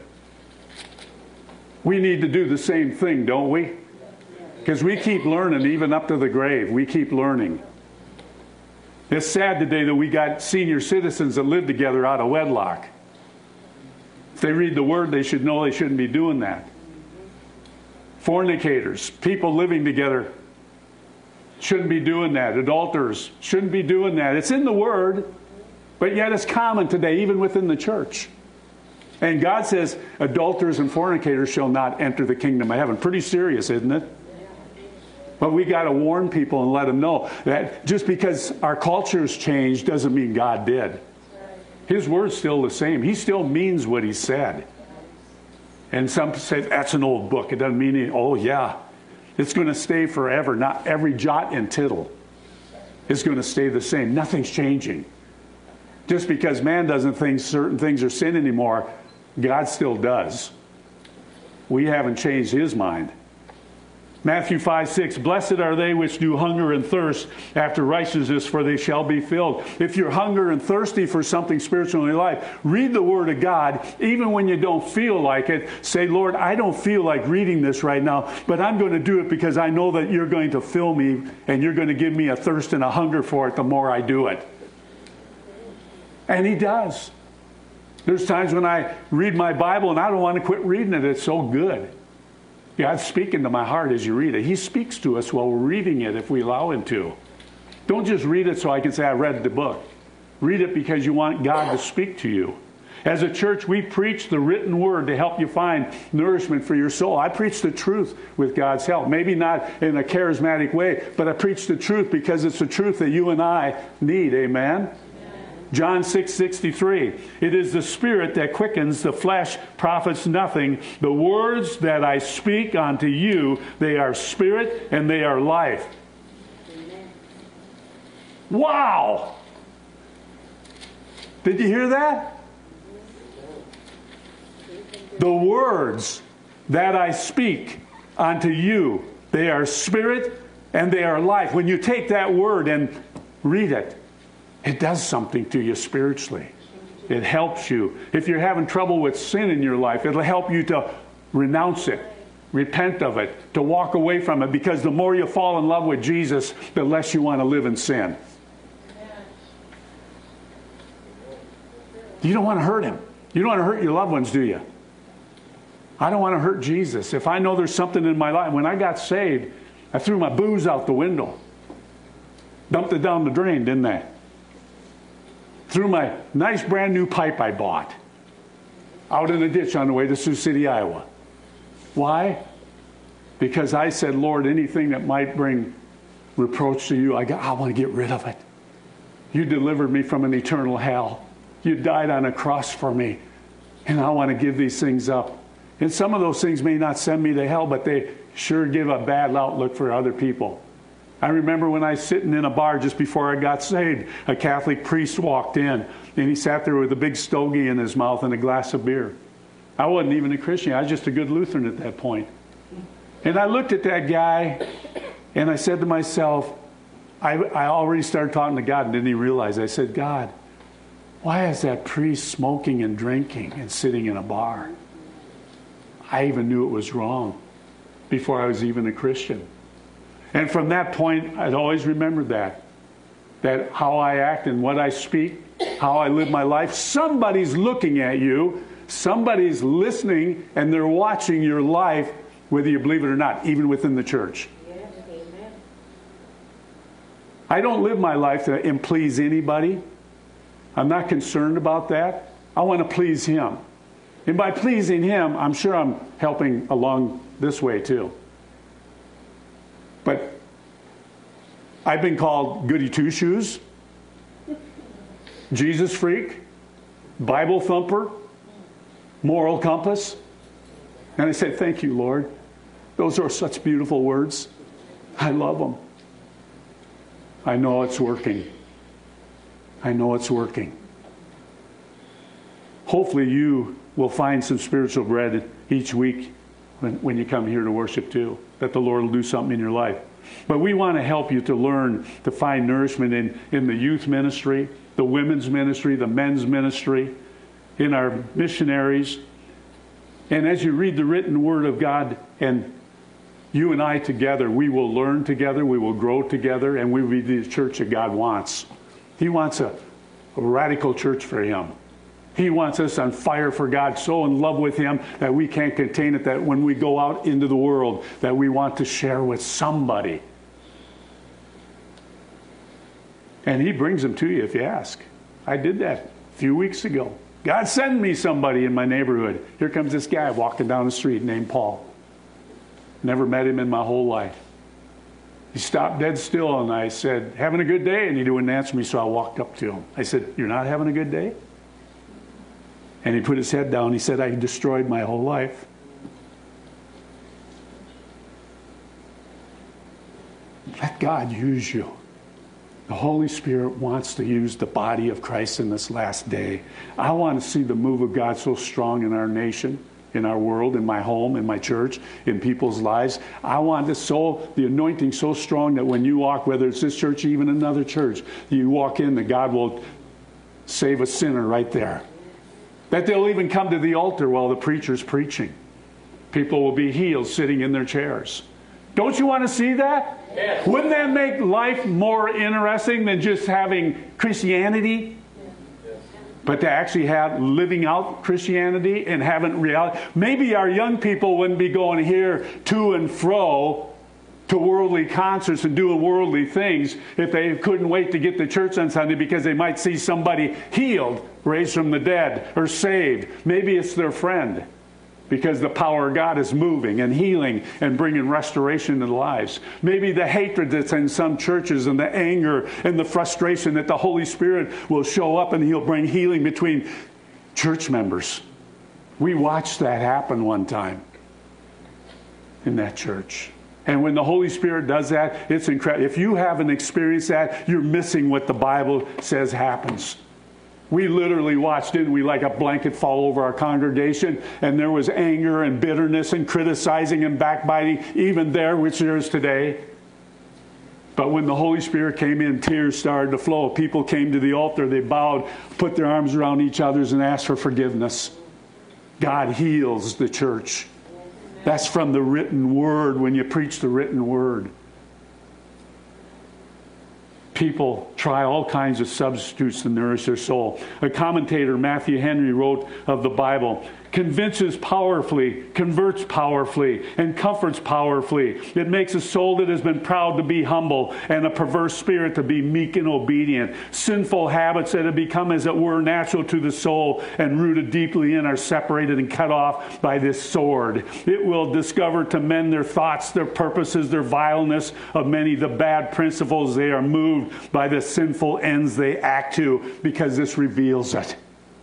we need to do the same thing, don't we? Because we keep learning even up to the grave. We keep learning. It's sad today that we got senior citizens that live together out of wedlock. If they read the Word, they should know they shouldn't be doing that. Fornicators, people living together, shouldn't be doing that. Adulterers shouldn't be doing that. It's in the Word, but yet it's common today, even within the church. And God says, adulterers and fornicators shall not enter the kingdom of heaven. Pretty serious, isn't it? But we got to warn people and let them know that just because our culture's changed doesn't mean God did. His word's still the same. He still means what he said. And some say, that's an old book. It doesn't mean anything. Oh, yeah. It's going to stay forever. Not every jot and tittle is going to stay the same. Nothing's changing. Just because man doesn't think certain things are sin anymore, God still does. We haven't changed his mind. Matthew five, six, blessed are they which do hunger and thirst after righteousness, for they shall be filled. If you're hungry and thirsty for something spiritual in your life, read the Word of God. Even when you don't feel like it, say, Lord, I don't feel like reading this right now, but I'm going to do it because I know that you're going to fill me and you're going to give me a thirst and a hunger for it the more I do it. And He does. There's times when I read my Bible and I don't want to quit reading it. It's so good. God's speaking to my heart as you read it. He speaks to us while we're reading it if we allow Him to. Don't just read it so I can say I read the book. Read it because you want God to speak to you. As a church, we preach the written word to help you find nourishment for your soul. I preach the truth with God's help. Maybe not in a charismatic way, but I preach the truth because it's the truth that you and I need. Amen? John six sixty-three, it is the Spirit that quickens, the flesh profits nothing. The words that I speak unto you, they are spirit and they are life. Amen. Wow! Did you hear that? The words that I speak unto you, they are spirit and they are life. When you take that word and read it, it does something to you spiritually. It helps you. If you're having trouble with sin in your life, it'll help you to renounce it, repent of it, to walk away from it. Because the more you fall in love with Jesus, the less you want to live in sin. You don't want to hurt Him. You don't want to hurt your loved ones, do you? I don't want to hurt Jesus. If I know there's something in my life, when I got saved, I threw my booze out the window. Dumped it down the drain, didn't I? Threw my nice brand new pipe I bought out in a ditch on the way to Sioux City, Iowa. Why? Because I said, Lord, anything that might bring reproach to you, I, got, I want to get rid of it. You delivered me from an eternal hell. You died on a cross for me. And I want to give these things up. And some of those things may not send me to hell, but they sure give a bad outlook for other people. I remember when I was sitting in a bar just before I got saved, a Catholic priest walked in, and he sat there with a big stogie in his mouth and a glass of beer. I wasn't even a Christian. I was just a good Lutheran at that point. And I looked at that guy, and I said to myself, I, I already started talking to God, and didn't even realize. I said, God, why is that priest smoking and drinking and sitting in a bar? I even knew it was wrong before I was even a Christian. And from that point, I'd always remembered that. That how I act and what I speak, how I live my life, somebody's looking at you, somebody's listening, and they're watching your life, whether you believe it or not, even within the church. Yes, amen. I don't live my life to please anybody. I'm not concerned about that. I want to please Him. And by pleasing Him, I'm sure I'm helping along this way too. But I've been called goody two-shoes, Jesus freak, Bible thumper, moral compass. And I said, thank you, Lord. Those are such beautiful words. I love them. I know it's working. I know it's working. Hopefully you will find some spiritual bread each week when, when you come here to worship too. That the Lord will do something in your life. But we want to help you to learn to find nourishment in, in the youth ministry, the women's ministry, the men's ministry, in our missionaries. And as you read the written Word of God, and you and I together, we will learn together, we will grow together, and we will be the church that God wants. He wants a, a radical church for Him. He wants us on fire for God, so in love with Him that we can't contain it, that when we go out into the world, that we want to share with somebody. And He brings them to you if you ask. I did that a few weeks ago. God sent me somebody in my neighborhood. Here comes this guy walking down the street named Paul. Never met him in my whole life. He stopped dead still, and I said, having a good day? And he wouldn't answer me, so I walked up to him. I said, you're not having a good day? And he put his head down. He said, I destroyed my whole life. Let God use you. The Holy Spirit wants to use the body of Christ in this last day. I want to see the move of God so strong in our nation, in our world, in my home, in my church, in people's lives. I want this so, the anointing so strong that when you walk, whether it's this church or even another church, you walk in, that God will save a sinner right there. That they'll even come to the altar while the preacher's preaching. People will be healed sitting in their chairs. Don't you want to see that? Yes. Wouldn't that make life more interesting than just having Christianity? Yes. But to actually have living out Christianity and having reality. Maybe our young people wouldn't be going here to and fro to worldly concerts and doing worldly things if they couldn't wait to get to church on Sunday because they might see somebody healed, raised from the dead, or saved. Maybe it's their friend, because the power of God is moving and healing and bringing restoration to lives. Maybe the hatred that's in some churches and the anger and the frustration, that the Holy Spirit will show up and He'll bring healing between church members. We watched that happen one time in that church. And when the Holy Spirit does that, it's incredible. If you haven't experienced that, you're missing what the Bible says happens. We literally watched, didn't we, like a blanket fall over our congregation, and there was anger and bitterness and criticizing and backbiting, even there, which there is today. But when the Holy Spirit came in, tears started to flow. People came to the altar, they bowed, put their arms around each other's and asked for forgiveness. God heals the church. That's from the written word, when you preach the written word. People try all kinds of substitutes to nourish their soul. A commentator, Matthew Henry, wrote of the Bible, convinces powerfully, converts powerfully, and comforts powerfully. It makes a soul that has been proud to be humble, and a perverse spirit to be meek and obedient. Sinful habits that have become, as it were, natural to the soul and rooted deeply in are separated and cut off by this sword. It will discover to men their thoughts, their purposes, their vileness of many, the bad principles. They are moved by the sinful ends they act to, because this reveals it.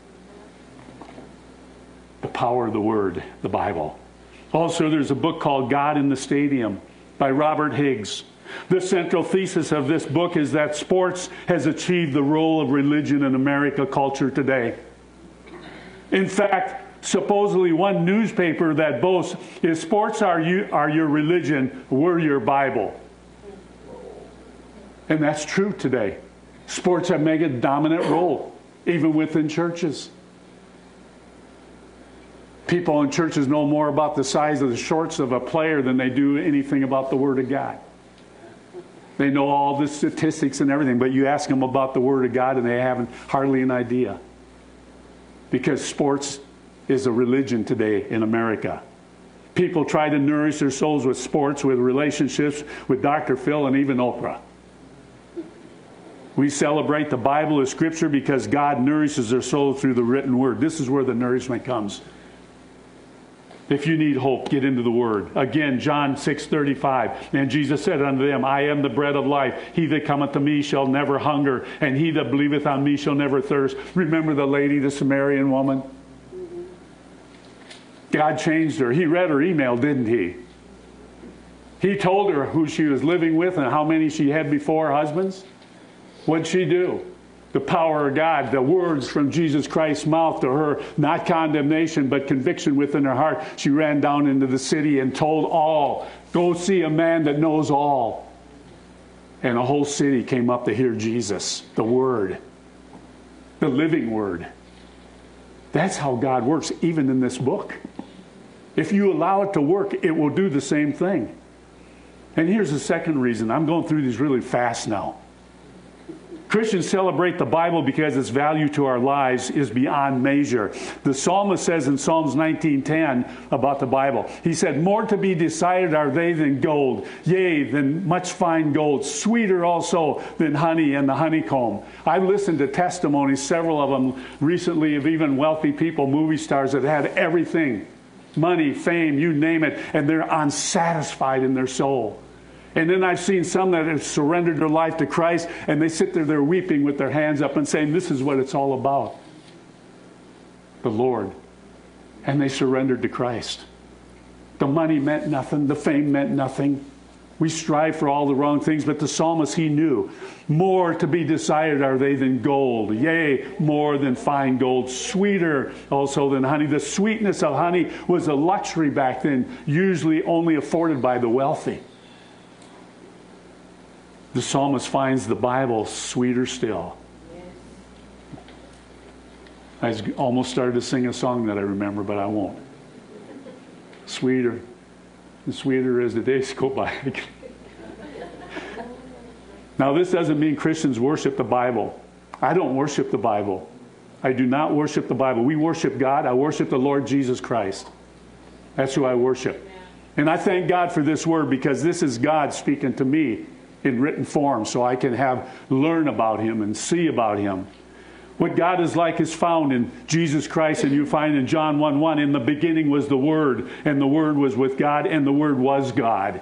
The power of the Word, the Bible. Also, there's a book called God in the Stadium by Robert Higgs. The central thesis of this book is that sports has achieved the role of religion in American culture today. In fact, supposedly one newspaper that boasts, if sports are, you, are your religion, we're your Bible. And that's true today. Sports have made a dominant role, even within churches. People in churches know more about the size of the shorts of a player than they do anything about the Word of God. They know all the statistics and everything, but you ask them about the Word of God and they haven't hardly an idea. Because sports is a religion today in America. People try to nourish their souls with sports, with relationships, with Doctor Phil and even Oprah. We celebrate the Bible as Scripture because God nourishes their soul through the written Word. This is where the nourishment comes. If you need hope, get into the Word. Again, John six thirty-five. And Jesus said unto them, I am the bread of life. He that cometh to me shall never hunger, and he that believeth on me shall never thirst. Remember the lady, the Samaritan woman? God changed her. He read her email, didn't he? He told her who she was living with and how many she had before husbands. What'd she do? The power of God, the words from Jesus Christ's mouth to her, not condemnation, but conviction within her heart. She ran down into the city and told all, go see a man that knows all. And a whole city came up to hear Jesus, the Word, the living Word. That's how God works, even in this book. If you allow it to work, it will do the same thing. And here's the second reason. I'm going through these really fast now. Christians celebrate the Bible because its value to our lives is beyond measure. The psalmist says in Psalms nineteen ten about the Bible, he said, more to be desired are they than gold, yea, than much fine gold, sweeter also than honey and the honeycomb. I've listened to testimonies, several of them recently, of even wealthy people, movie stars that had everything, money, fame, you name it, and they're unsatisfied in their soul. And then I've seen some that have surrendered their life to Christ, and they sit there, they're weeping with their hands up and saying, this is what it's all about. The Lord. And they surrendered to Christ. The money meant nothing. The fame meant nothing. We strive for all the wrong things, but the psalmist, he knew. More to be desired are they than gold. Yea, more than fine gold. Sweeter also than honey. The sweetness of honey was a luxury back then, usually only afforded by the wealthy. The psalmist finds the Bible sweeter still. I almost started to sing a song that I remember, but I won't. Sweeter. And sweeter as the days go by. Now, this doesn't mean Christians worship the Bible. I don't worship the Bible. I do not worship the Bible. We worship God. I worship the Lord Jesus Christ. That's who I worship. And I thank God for this word, because this is God speaking to me in written form, so I can have learn about Him and see about Him. What God is like is found in Jesus Christ, and you find in John one one, in the beginning was the Word, and the Word was with God, and the Word was God.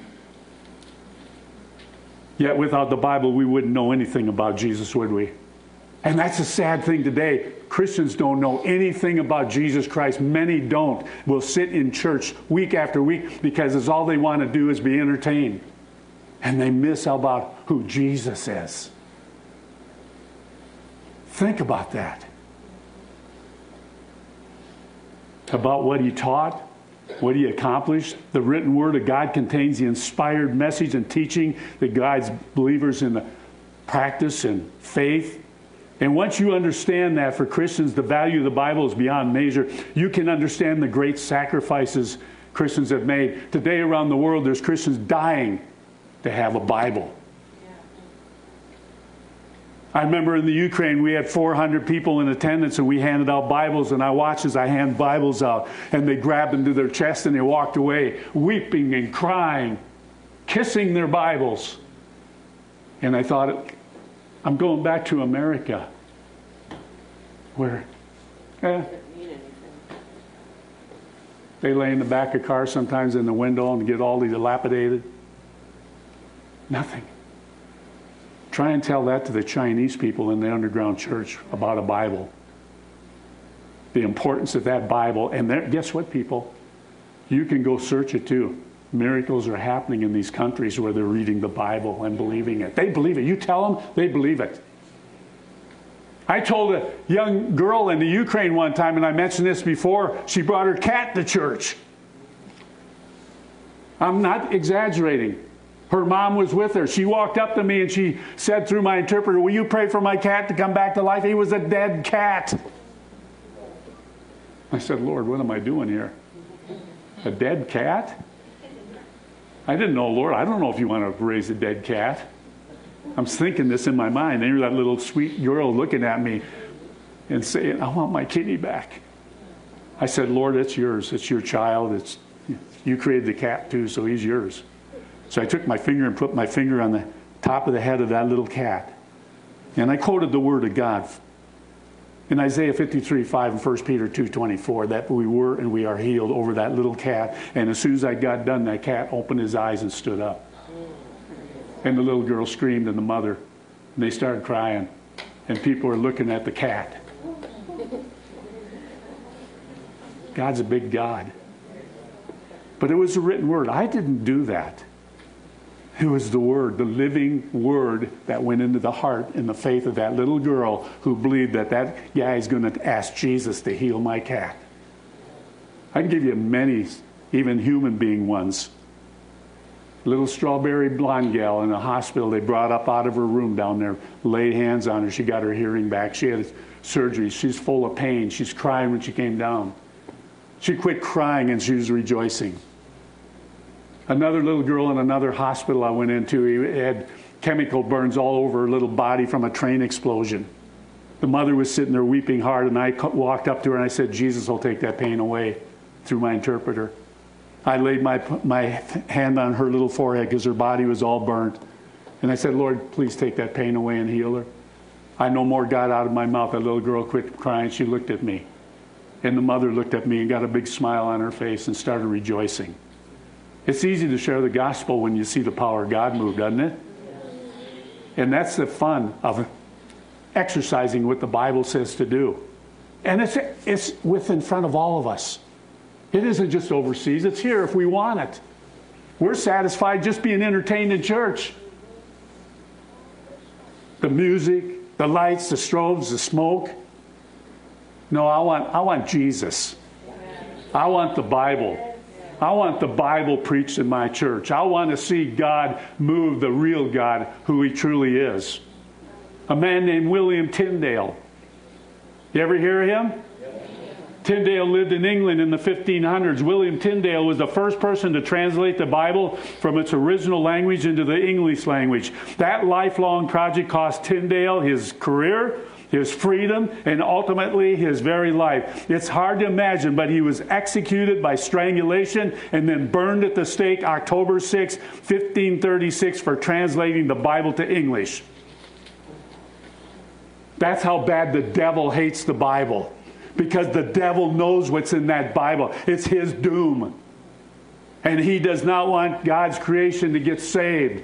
Yet without the Bible, we wouldn't know anything about Jesus, would we? And that's a sad thing today. Christians don't know anything about Jesus Christ. Many don't. Will sit in church week after week because it's all they want to do is be entertained. And they miss about who Jesus is. Think about that. About what He taught, what He accomplished. The written Word of God contains the inspired message and teaching that guides believers in the practice and faith. And once you understand that, for Christians, the value of the Bible is beyond measure. You can understand the great sacrifices Christians have made. Today around the world, there's Christians dying to have a Bible. I remember in the Ukraine, we had four hundred people in attendance, and we handed out Bibles, and I watched as I hand Bibles out, and they grabbed them to their chest and they walked away, weeping and crying, kissing their Bibles. And I thought, I'm going back to America, where eh, they lay in the back of cars sometimes in the window and get all dilapidated. Nothing. Try and tell that to the Chinese people in the underground church about a Bible. The importance of that Bible. And there, guess what, people? You can go search it too. Miracles are happening in these countries where they're reading the Bible and believing it. They believe it. You tell them, they believe it. I told a young girl in the Ukraine one time, and I mentioned this before, she brought her cat to church. I'm not exaggerating. Her mom was with her. She walked up to me and she said through my interpreter, will you pray for my cat to come back to life? He was a dead cat. I said, Lord, what am I doing here? A dead cat? I didn't know, Lord, I don't know if you want to raise a dead cat. I'm thinking this in my mind. And you're that little sweet girl looking at me and saying, I want my kitty back. I said, Lord, it's yours. It's your child. It's you created the cat too, so he's yours. So I took my finger and put my finger on the top of the head of that little cat. And I quoted the Word of God in Isaiah fifty-three five and First Peter two twenty-four, that we were and we are healed over that little cat. And as soon as I got done, that cat opened his eyes and stood up. And the little girl screamed, and the mother, and they started crying. And people were looking at the cat. God's a big God. But it was a written Word. I didn't do that. It was the Word, the living Word that went into the heart and the faith of that little girl who believed that that guy is going to ask Jesus to heal my cat. I can give you many, even human being ones. Little strawberry blonde gal in a hospital, they brought up out of her room down there, laid hands on her. She got her hearing back. She had surgery. She's full of pain. She's crying when she came down. She quit crying and she was rejoicing. Another little girl in another hospital I went into, he had chemical burns all over her little body from a train explosion. The mother was sitting there weeping hard, and I walked up to her and I said, Jesus will take that pain away, through my interpreter. I laid my, my hand on her little forehead because her body was all burnt. And I said, Lord, please take that pain away and heal her. I no more got out of my mouth. That little girl quit crying. She looked at me. And the mother looked at me and got a big smile on her face and started rejoicing. It's easy to share the gospel when you see the power of God move, doesn't it? And that's the fun of exercising what the Bible says to do. And it's it's within front of all of us. It isn't just overseas. It's here if we want it. We're satisfied just being entertained in church. The music, the lights, the strobes, the smoke. No, I want, I want Jesus. I want the Bible. I want the Bible preached in my church. I want to see God move, the real God, who He truly is. A man named William Tyndale. You ever hear of him? Tyndale lived in England in the fifteen hundreds. William Tyndale was the first person to translate the Bible from its original language into the English language. That lifelong project cost Tyndale his career, his freedom, and ultimately his very life. It's hard to imagine, but he was executed by strangulation and then burned at the stake October sixth, fifteen thirty-six for translating the Bible to English. That's how bad the devil hates the Bible. Because the devil knows what's in that Bible. It's his doom. And he does not want God's creation to get saved.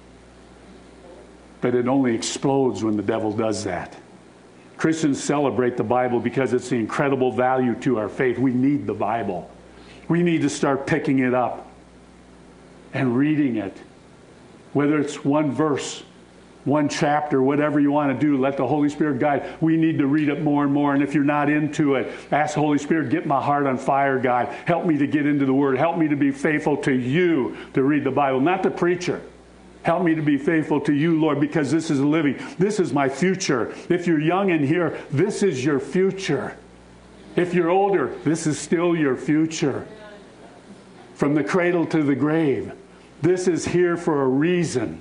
But it only explodes when the devil does that. Christians celebrate the Bible because it's the incredible value to our faith. We need the Bible. We need to start picking it up and reading it. Whether it's one verse, one chapter, whatever you want to do, let the Holy Spirit guide. We need to read it more and more. And if you're not into it, ask the Holy Spirit, get my heart on fire, God. Help me to get into the Word. Help me to be faithful to you to read the Bible, not the preacher. Help me to be faithful to you, Lord, because this is living. This is my future. If you're young in here, this is your future. If you're older, this is still your future. From the cradle to the grave. This is here for a reason.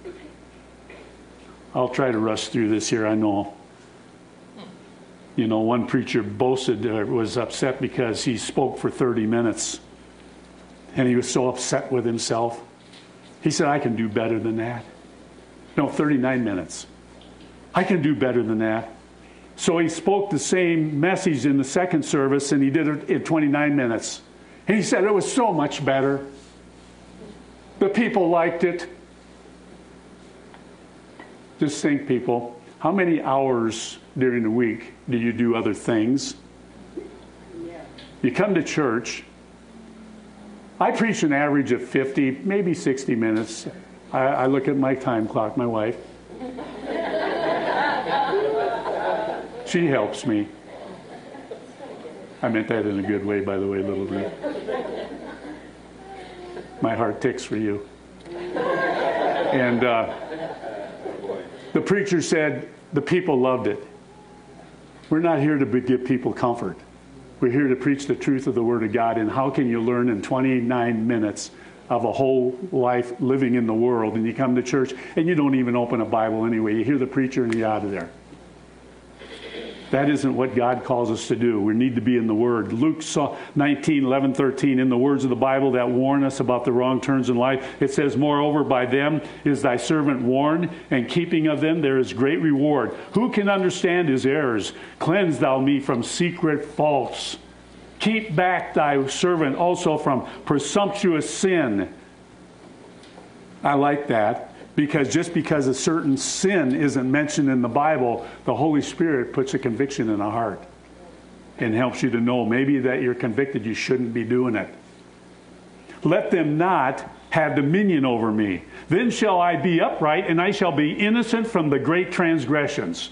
I'll try to rush through this here, I know. You know, one preacher boasted, uh, was upset because he spoke for thirty minutes. And he was so upset with himself. He said, I can do better than that. No, thirty-nine minutes. I can do better than that. So he spoke the same message in the second service, and he did it in twenty-nine minutes. And he said it was so much better. The people liked it. Just think, people, how many hours during the week do you do other things? You come to church. I preach an average of fifty, maybe sixty minutes. I, I look at my time clock, my wife. She helps me. I meant that in a good way, by the way, little bit. My heart ticks for you. And uh, the preacher said the people loved it. We're not here to give people comfort. We're here to preach the truth of the Word of God. And how can you learn in twenty-nine minutes of a whole life living in the world, and you come to church and you don't even open a Bible anyway. You hear the preacher and you're out of there. That isn't what God calls us to do. We need to be in the Word. Luke nineteen, eleven, thirteen, in the words of the Bible that warn us about the wrong turns in life, it says, moreover, by them is thy servant warned, and keeping of them there is great reward. Who can understand his errors? Cleanse thou me from secret faults. Keep back thy servant also from presumptuous sin. I like that. Because just because a certain sin isn't mentioned in the Bible, the Holy Spirit puts a conviction in the heart and helps you to know maybe that you're convicted, you shouldn't be doing it. Let them not have dominion over me. Then shall I be upright, and I shall be innocent from the great transgressions.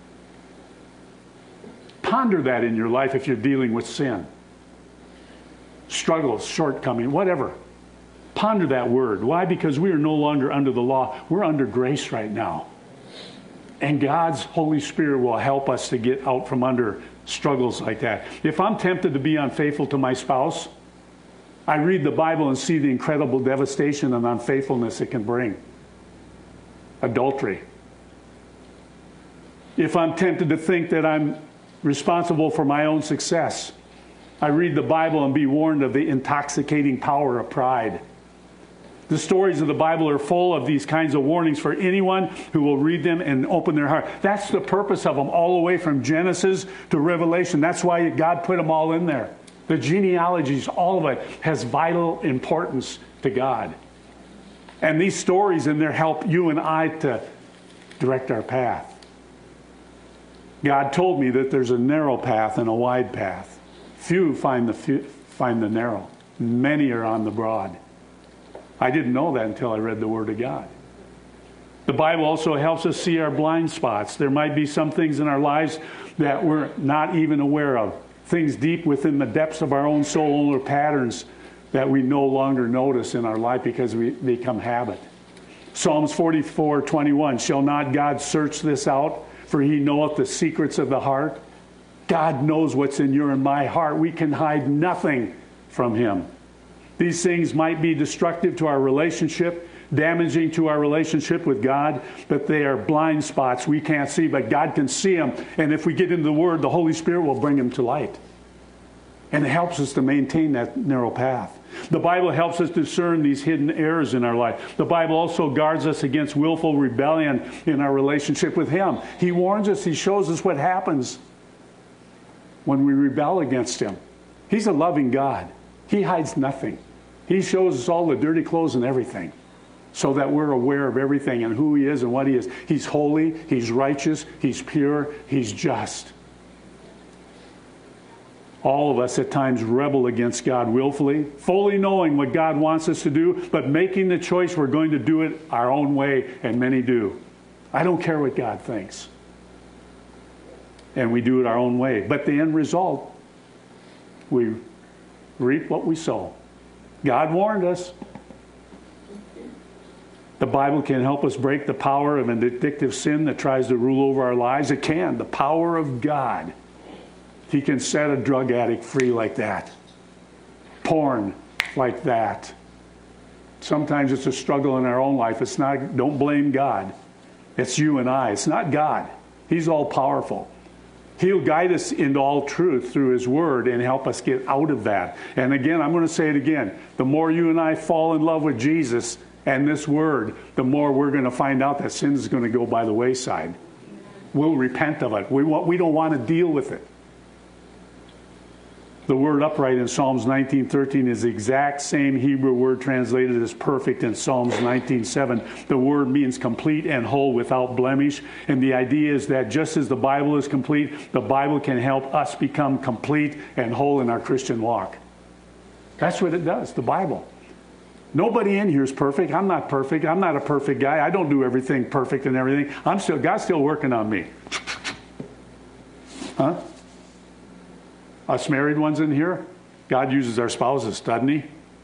Ponder that in your life if you're dealing with sin. Struggles, shortcoming, whatever. Ponder that word. Why? Because we are no longer under the law. We're under grace right now. And God's Holy Spirit will help us to get out from under struggles like that. If I'm tempted to be unfaithful to my spouse, I read the Bible and see the incredible devastation and unfaithfulness it can bring. Adultery. If I'm tempted to think that I'm responsible for my own success, I read the Bible and be warned of the intoxicating power of pride. The stories of the Bible are full of these kinds of warnings for anyone who will read them and open their heart. That's the purpose of them, all the way from Genesis to Revelation. That's why God put them all in there. The genealogies, all of it, has vital importance to God. And these stories in there help you and I to direct our path. God told me that there's a narrow path and a wide path. Few find the few, find the narrow. Many are on the broad. I didn't know that until I read the Word of God. The Bible also helps us see our blind spots. There might be some things in our lives that we're not even aware of. Things deep within the depths of our own soul or patterns that we no longer notice in our life because we become habit. Psalms forty-four twenty-one, shall not God search this out? For he knoweth the secrets of the heart. God knows what's in your and my heart. We can hide nothing from him. These things might be destructive to our relationship, damaging to our relationship with God, but they are blind spots we can't see, but God can see them. And if we get into the Word, the Holy Spirit will bring them to light. And it helps us to maintain that narrow path. The Bible helps us discern these hidden errors in our life. The Bible also guards us against willful rebellion in our relationship with him. He warns us, he shows us what happens when we rebel against him. He's a loving God. He hides nothing. He shows us all the dirty clothes and everything so that we're aware of everything and who he is and what he is. He's holy, he's righteous, he's pure, he's just. All of us at times rebel against God willfully, fully knowing what God wants us to do, but making the choice we're going to do it our own way, and many do. I don't care what God thinks. And we do it our own way. But the end result, we reap what we sow. God warned us. The Bible can help us break the power of an addictive sin that tries to rule over our lives. It can. The power of God. He can set a drug addict free like that. Porn like that. Sometimes it's a struggle in our own life. It's not, don't blame God. It's you and I. It's not God. He's all powerful. He'll guide us into all truth through his word and help us get out of that. And again, I'm going to say it again. The more you and I fall in love with Jesus and this word, the more we're going to find out that sin is going to go by the wayside. We'll repent of it. We want, we don't want to deal with it. The word upright in Psalms nineteen thirteen is the exact same Hebrew word translated as perfect in Psalms nineteen seven. The word means complete and whole without blemish. And the idea is that just as the Bible is complete, the Bible can help us become complete and whole in our Christian walk. That's what it does, the Bible. Nobody in here is perfect. I'm not perfect. I'm not a perfect guy. I don't do everything perfect and everything. I'm still, God's still working on me. Huh? Us married ones in here, God uses our spouses, doesn't he?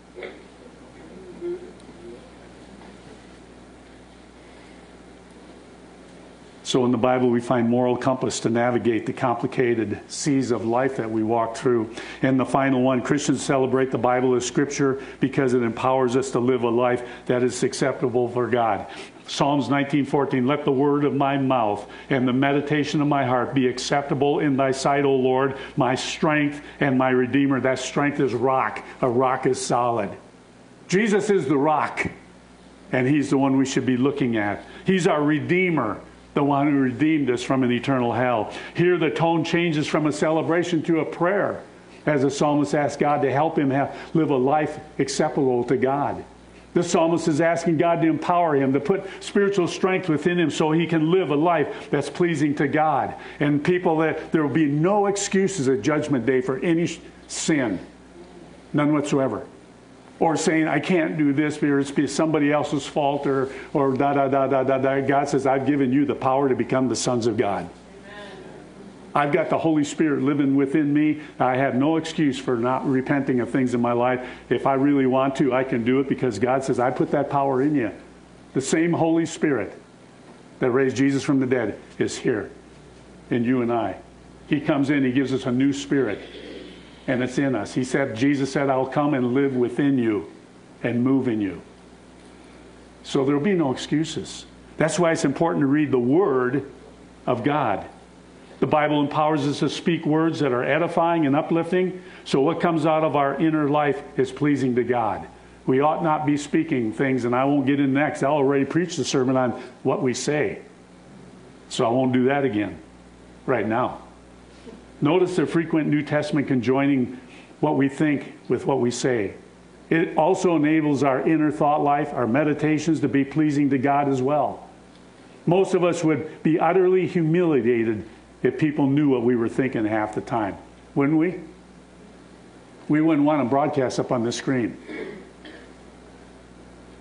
So in the Bible we find moral compass to navigate the complicated seas of life that we walk through. And the final one, Christians celebrate the Bible as Scripture because it empowers us to live a life that is acceptable for God. Psalms nineteen fourteen, let the word of my mouth and the meditation of my heart be acceptable in thy sight, O Lord, my strength and my Redeemer. That strength is rock. A rock is solid. Jesus is the rock, and he's the one we should be looking at. He's our Redeemer, the one who redeemed us from an eternal hell. Here the tone changes from a celebration to a prayer as the psalmist asks God to help him have, live a life acceptable to God. The psalmist is asking God to empower him, to put spiritual strength within him so he can live a life that's pleasing to God. And people, that there will be no excuses at Judgment Day for any sin. None whatsoever. Or saying, I can't do this because it's somebody else's fault or, or da da da da da da. God says, I've given you the power to become the sons of God. I've got the Holy Spirit living within me. I have no excuse for not repenting of things in my life. If I really want to, I can do it because God says, I put that power in you. The same Holy Spirit that raised Jesus from the dead is here in you and I. He comes in, he gives us a new spirit, and it's in us. He said, Jesus said, I'll come and live within you and move in you. So there'll be no excuses. That's why it's important to read the Word of God. The Bible empowers us to speak words that are edifying and uplifting. So what comes out of our inner life is pleasing to God. We ought not be speaking things, and I won't get in next. I already preached a sermon on what we say. So I won't do that again right now. Notice the frequent New Testament conjoining what we think with what we say. It also enables our inner thought life, our meditations, to be pleasing to God as well. Most of us would be utterly humiliated if people knew what we were thinking half the time. Wouldn't we? We wouldn't want to broadcast up on the screen.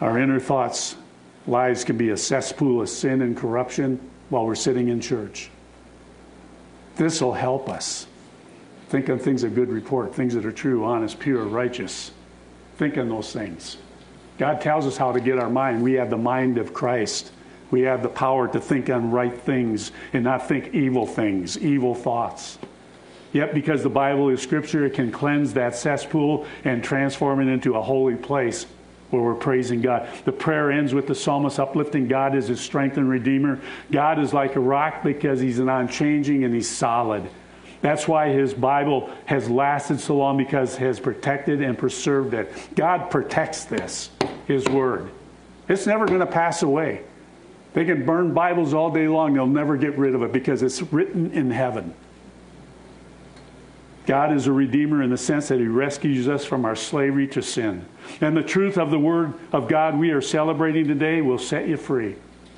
Our inner thoughts, lives can be a cesspool of sin and corruption while we're sitting in church. This will help us. Think on things of good report, things that are true, honest, pure, righteous. Think on those things. God tells us how to get our mind. We have the mind of Christ. We have the power to think on right things and not think evil things, evil thoughts. Yet because the Bible is Scripture, it can cleanse that cesspool and transform it into a holy place where we're praising God. The prayer ends with the psalmist uplifting God as his strength and redeemer. God is like a rock because he's an unchanging and he's solid. That's why his Bible has lasted so long, because he has protected and preserved it. God protects this, his word. It's never going to pass away. They can burn Bibles all day long. They'll never get rid of it because it's written in heaven. God is a redeemer in the sense that he rescues us from our slavery to sin. And the truth of the word of God we are celebrating today will set you free.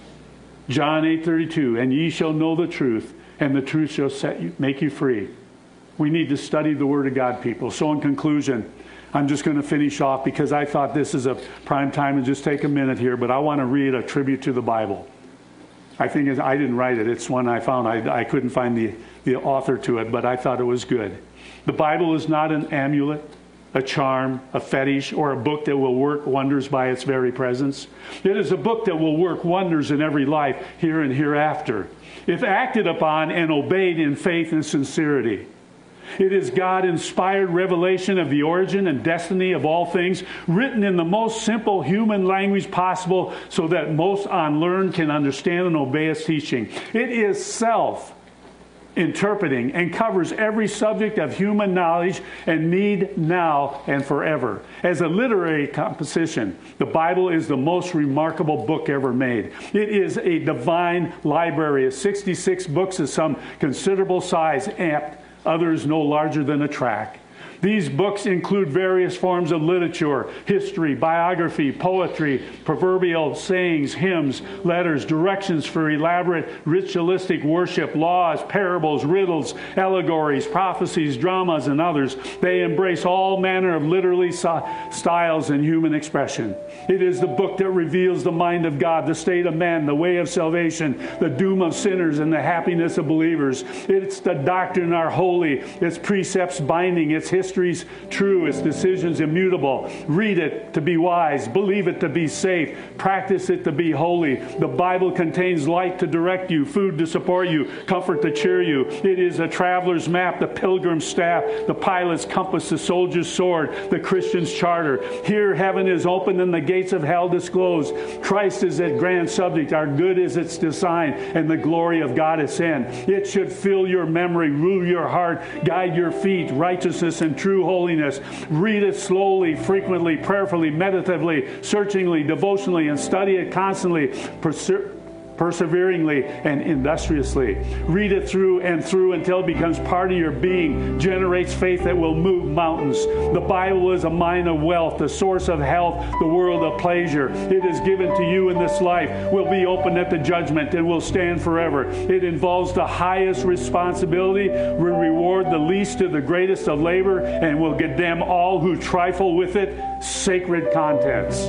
John eight thirty-two, and ye shall know the truth, and the truth shall set you, make you free. We need to study the Word of God, people. So in conclusion, I'm just going to finish off because I thought this is a prime time and just take a minute here, but I want to read a tribute to the Bible. I think it, I didn't write it. It's one I found. I, I couldn't find the, the author to it, but I thought it was good. The Bible is not an amulet, a charm, a fetish, or a book that will work wonders by its very presence. It is a book that will work wonders in every life here and hereafter, if acted upon and obeyed in faith and sincerity. It is God-inspired revelation of the origin and destiny of all things, written in the most simple human language possible so that most unlearned can understand and obey its teaching. It is self-interpreting and covers every subject of human knowledge and need now and forever. As a literary composition, the Bible is the most remarkable book ever made. It is a divine library of sixty-six books of some considerable size, amped, others no larger than a tract. These books include various forms of literature, history, biography, poetry, proverbial sayings, hymns, letters, directions for elaborate ritualistic worship, laws, parables, riddles, allegories, prophecies, dramas, and others. They embrace all manner of literary styles and human expression. It is the book that reveals the mind of God, the state of man, the way of salvation, the doom of sinners, and the happiness of believers. It's the doctrine are holy, its precepts binding, its history true, its decisions immutable. Read it to be wise, believe it to be safe, practice it to be holy. The Bible contains light to direct you, food to support you, comfort to cheer you. It is a traveler's map, the pilgrim's staff, the pilot's compass, the soldier's sword, the Christian's charter. Here heaven is open and the gates of hell disclosed. Christ is its grand subject, our good is its design, and the glory of God its end. It should fill your memory, rule your heart, guide your feet, righteousness and true holiness. Read it slowly, frequently, prayerfully, meditatively, searchingly, devotionally, and study it constantly, perse- perseveringly, and industriously. Read it through and through until it becomes part of your being, generates faith that will move mountains. The Bible is a mine of wealth, the source of health, the world of pleasure. It is given to you in this life, will be open at the judgment, and will stand forever. It involves the highest responsibility, will reward the least to the greatest of labor, and will condemn all who trifle with it. Sacred contents.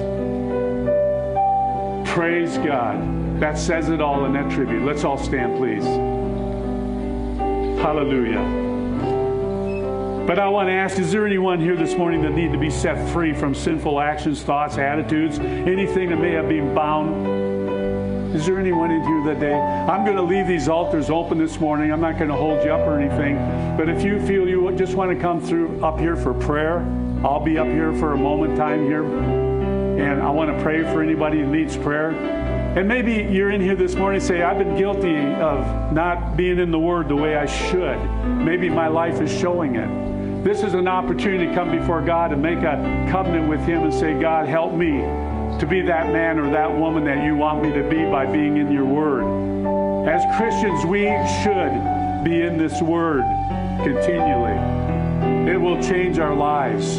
Praise God. That says it all in that tribute. Let's all stand, please. Hallelujah. But I want to ask, is there anyone here this morning that need to be set free from sinful actions, thoughts, attitudes, anything that may have been bound? Is there anyone in here that day? I'm going to leave these altars open this morning. I'm not going to hold you up or anything. But if you feel you just want to come through up here for prayer, I'll be up here for a moment time here. And I want to pray for anybody who needs prayer. And maybe you're in here this morning and say, I've been guilty of not being in the Word the way I should. Maybe my life is showing it. This is an opportunity to come before God and make a covenant with Him and say, God, help me to be that man or that woman that you want me to be by being in your Word. As Christians, we should be in this Word continually. It will change our lives.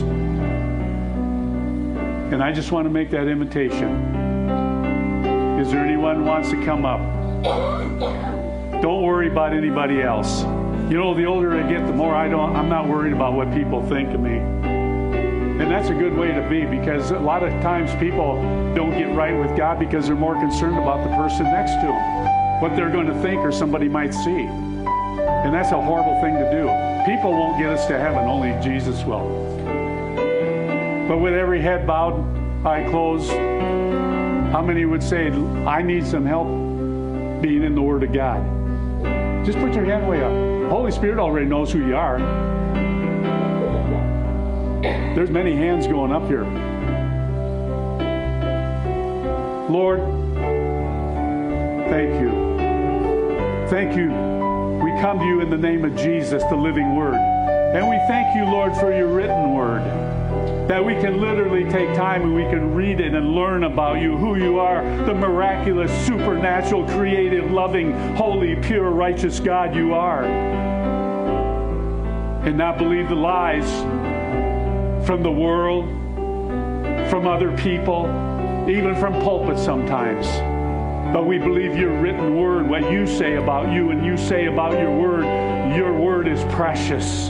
And I just want to make that invitation. Is there anyone who wants to come up? Don't worry about anybody else. You know, the older I get, the more I don't, I'm not worried about what people think of me. And that's a good way to be, because a lot of times people don't get right with God because they're more concerned about the person next to them, what they're going to think or somebody might see. And that's a horrible thing to do. People won't get us to heaven, only Jesus will. But with every head bowed, eye closed, how many would say, I need some help being in the Word of God? Just put your hand way up. The Holy Spirit already knows who you are. There's many hands going up here. Lord, thank you. Thank you. We come to you in the name of Jesus, the living Word. And we thank you, Lord, for your written Word, that we can literally take time and we can read it and learn about you, who you are, the miraculous, supernatural, creative, loving, holy, pure, righteous God you are. And not believe the lies from the world, from other people, even from pulpits sometimes. But we believe your written word, what you say about you and you say about your word. Your word is precious.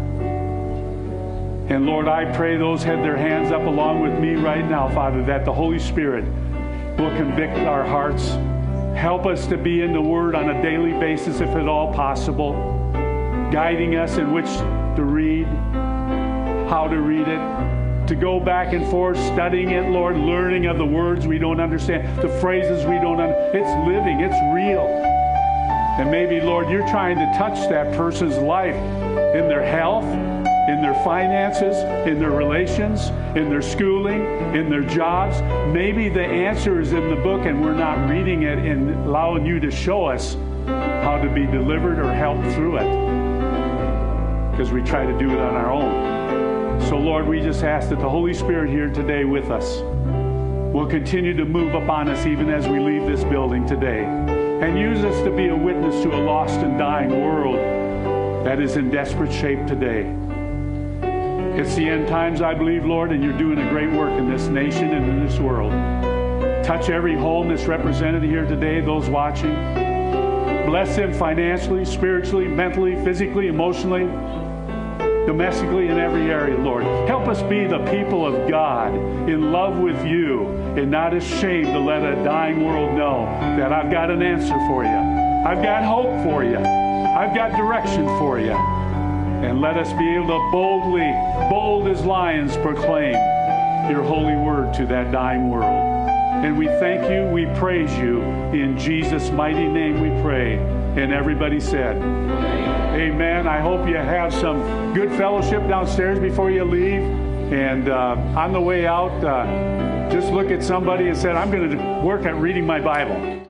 And Lord, I pray those had their hands up along with me right now, Father, that the Holy Spirit will convict our hearts. Help us to be in the Word on a daily basis, if at all possible, guiding us in which to read, how to read it, to go back and forth, studying it, Lord, learning of the words we don't understand, the phrases we don't understand. It's living, it's real. And maybe, Lord, you're trying to touch that person's life in their health, in their finances, in their relations, in their schooling, in their jobs. Maybe the answer is in the book and we're not reading it and allowing you to show us how to be delivered or helped through it, because we try to do it on our own. So Lord, we just ask that the Holy Spirit here today with us will continue to move upon us even as we leave this building today, and use us to be a witness to a lost and dying world that is in desperate shape today. It's the end times, I believe, Lord, and you're doing a great work in this nation and in this world. Touch every home that's represented here today, those watching. Bless them financially, spiritually, mentally, physically, emotionally, domestically, in every area, Lord. Help us be the people of God, in love with you, and not ashamed to let a dying world know that I've got an answer for you. I've got hope for you. I've got direction for you. And let us be able to boldly, bold as lions, proclaim your holy word to that dying world. And we thank you, we praise you. In Jesus' mighty name we pray. And everybody said, Amen. Amen. I hope you have some good fellowship downstairs before you leave. And uh, on the way out, uh, just look at somebody and say, I'm going to work at reading my Bible.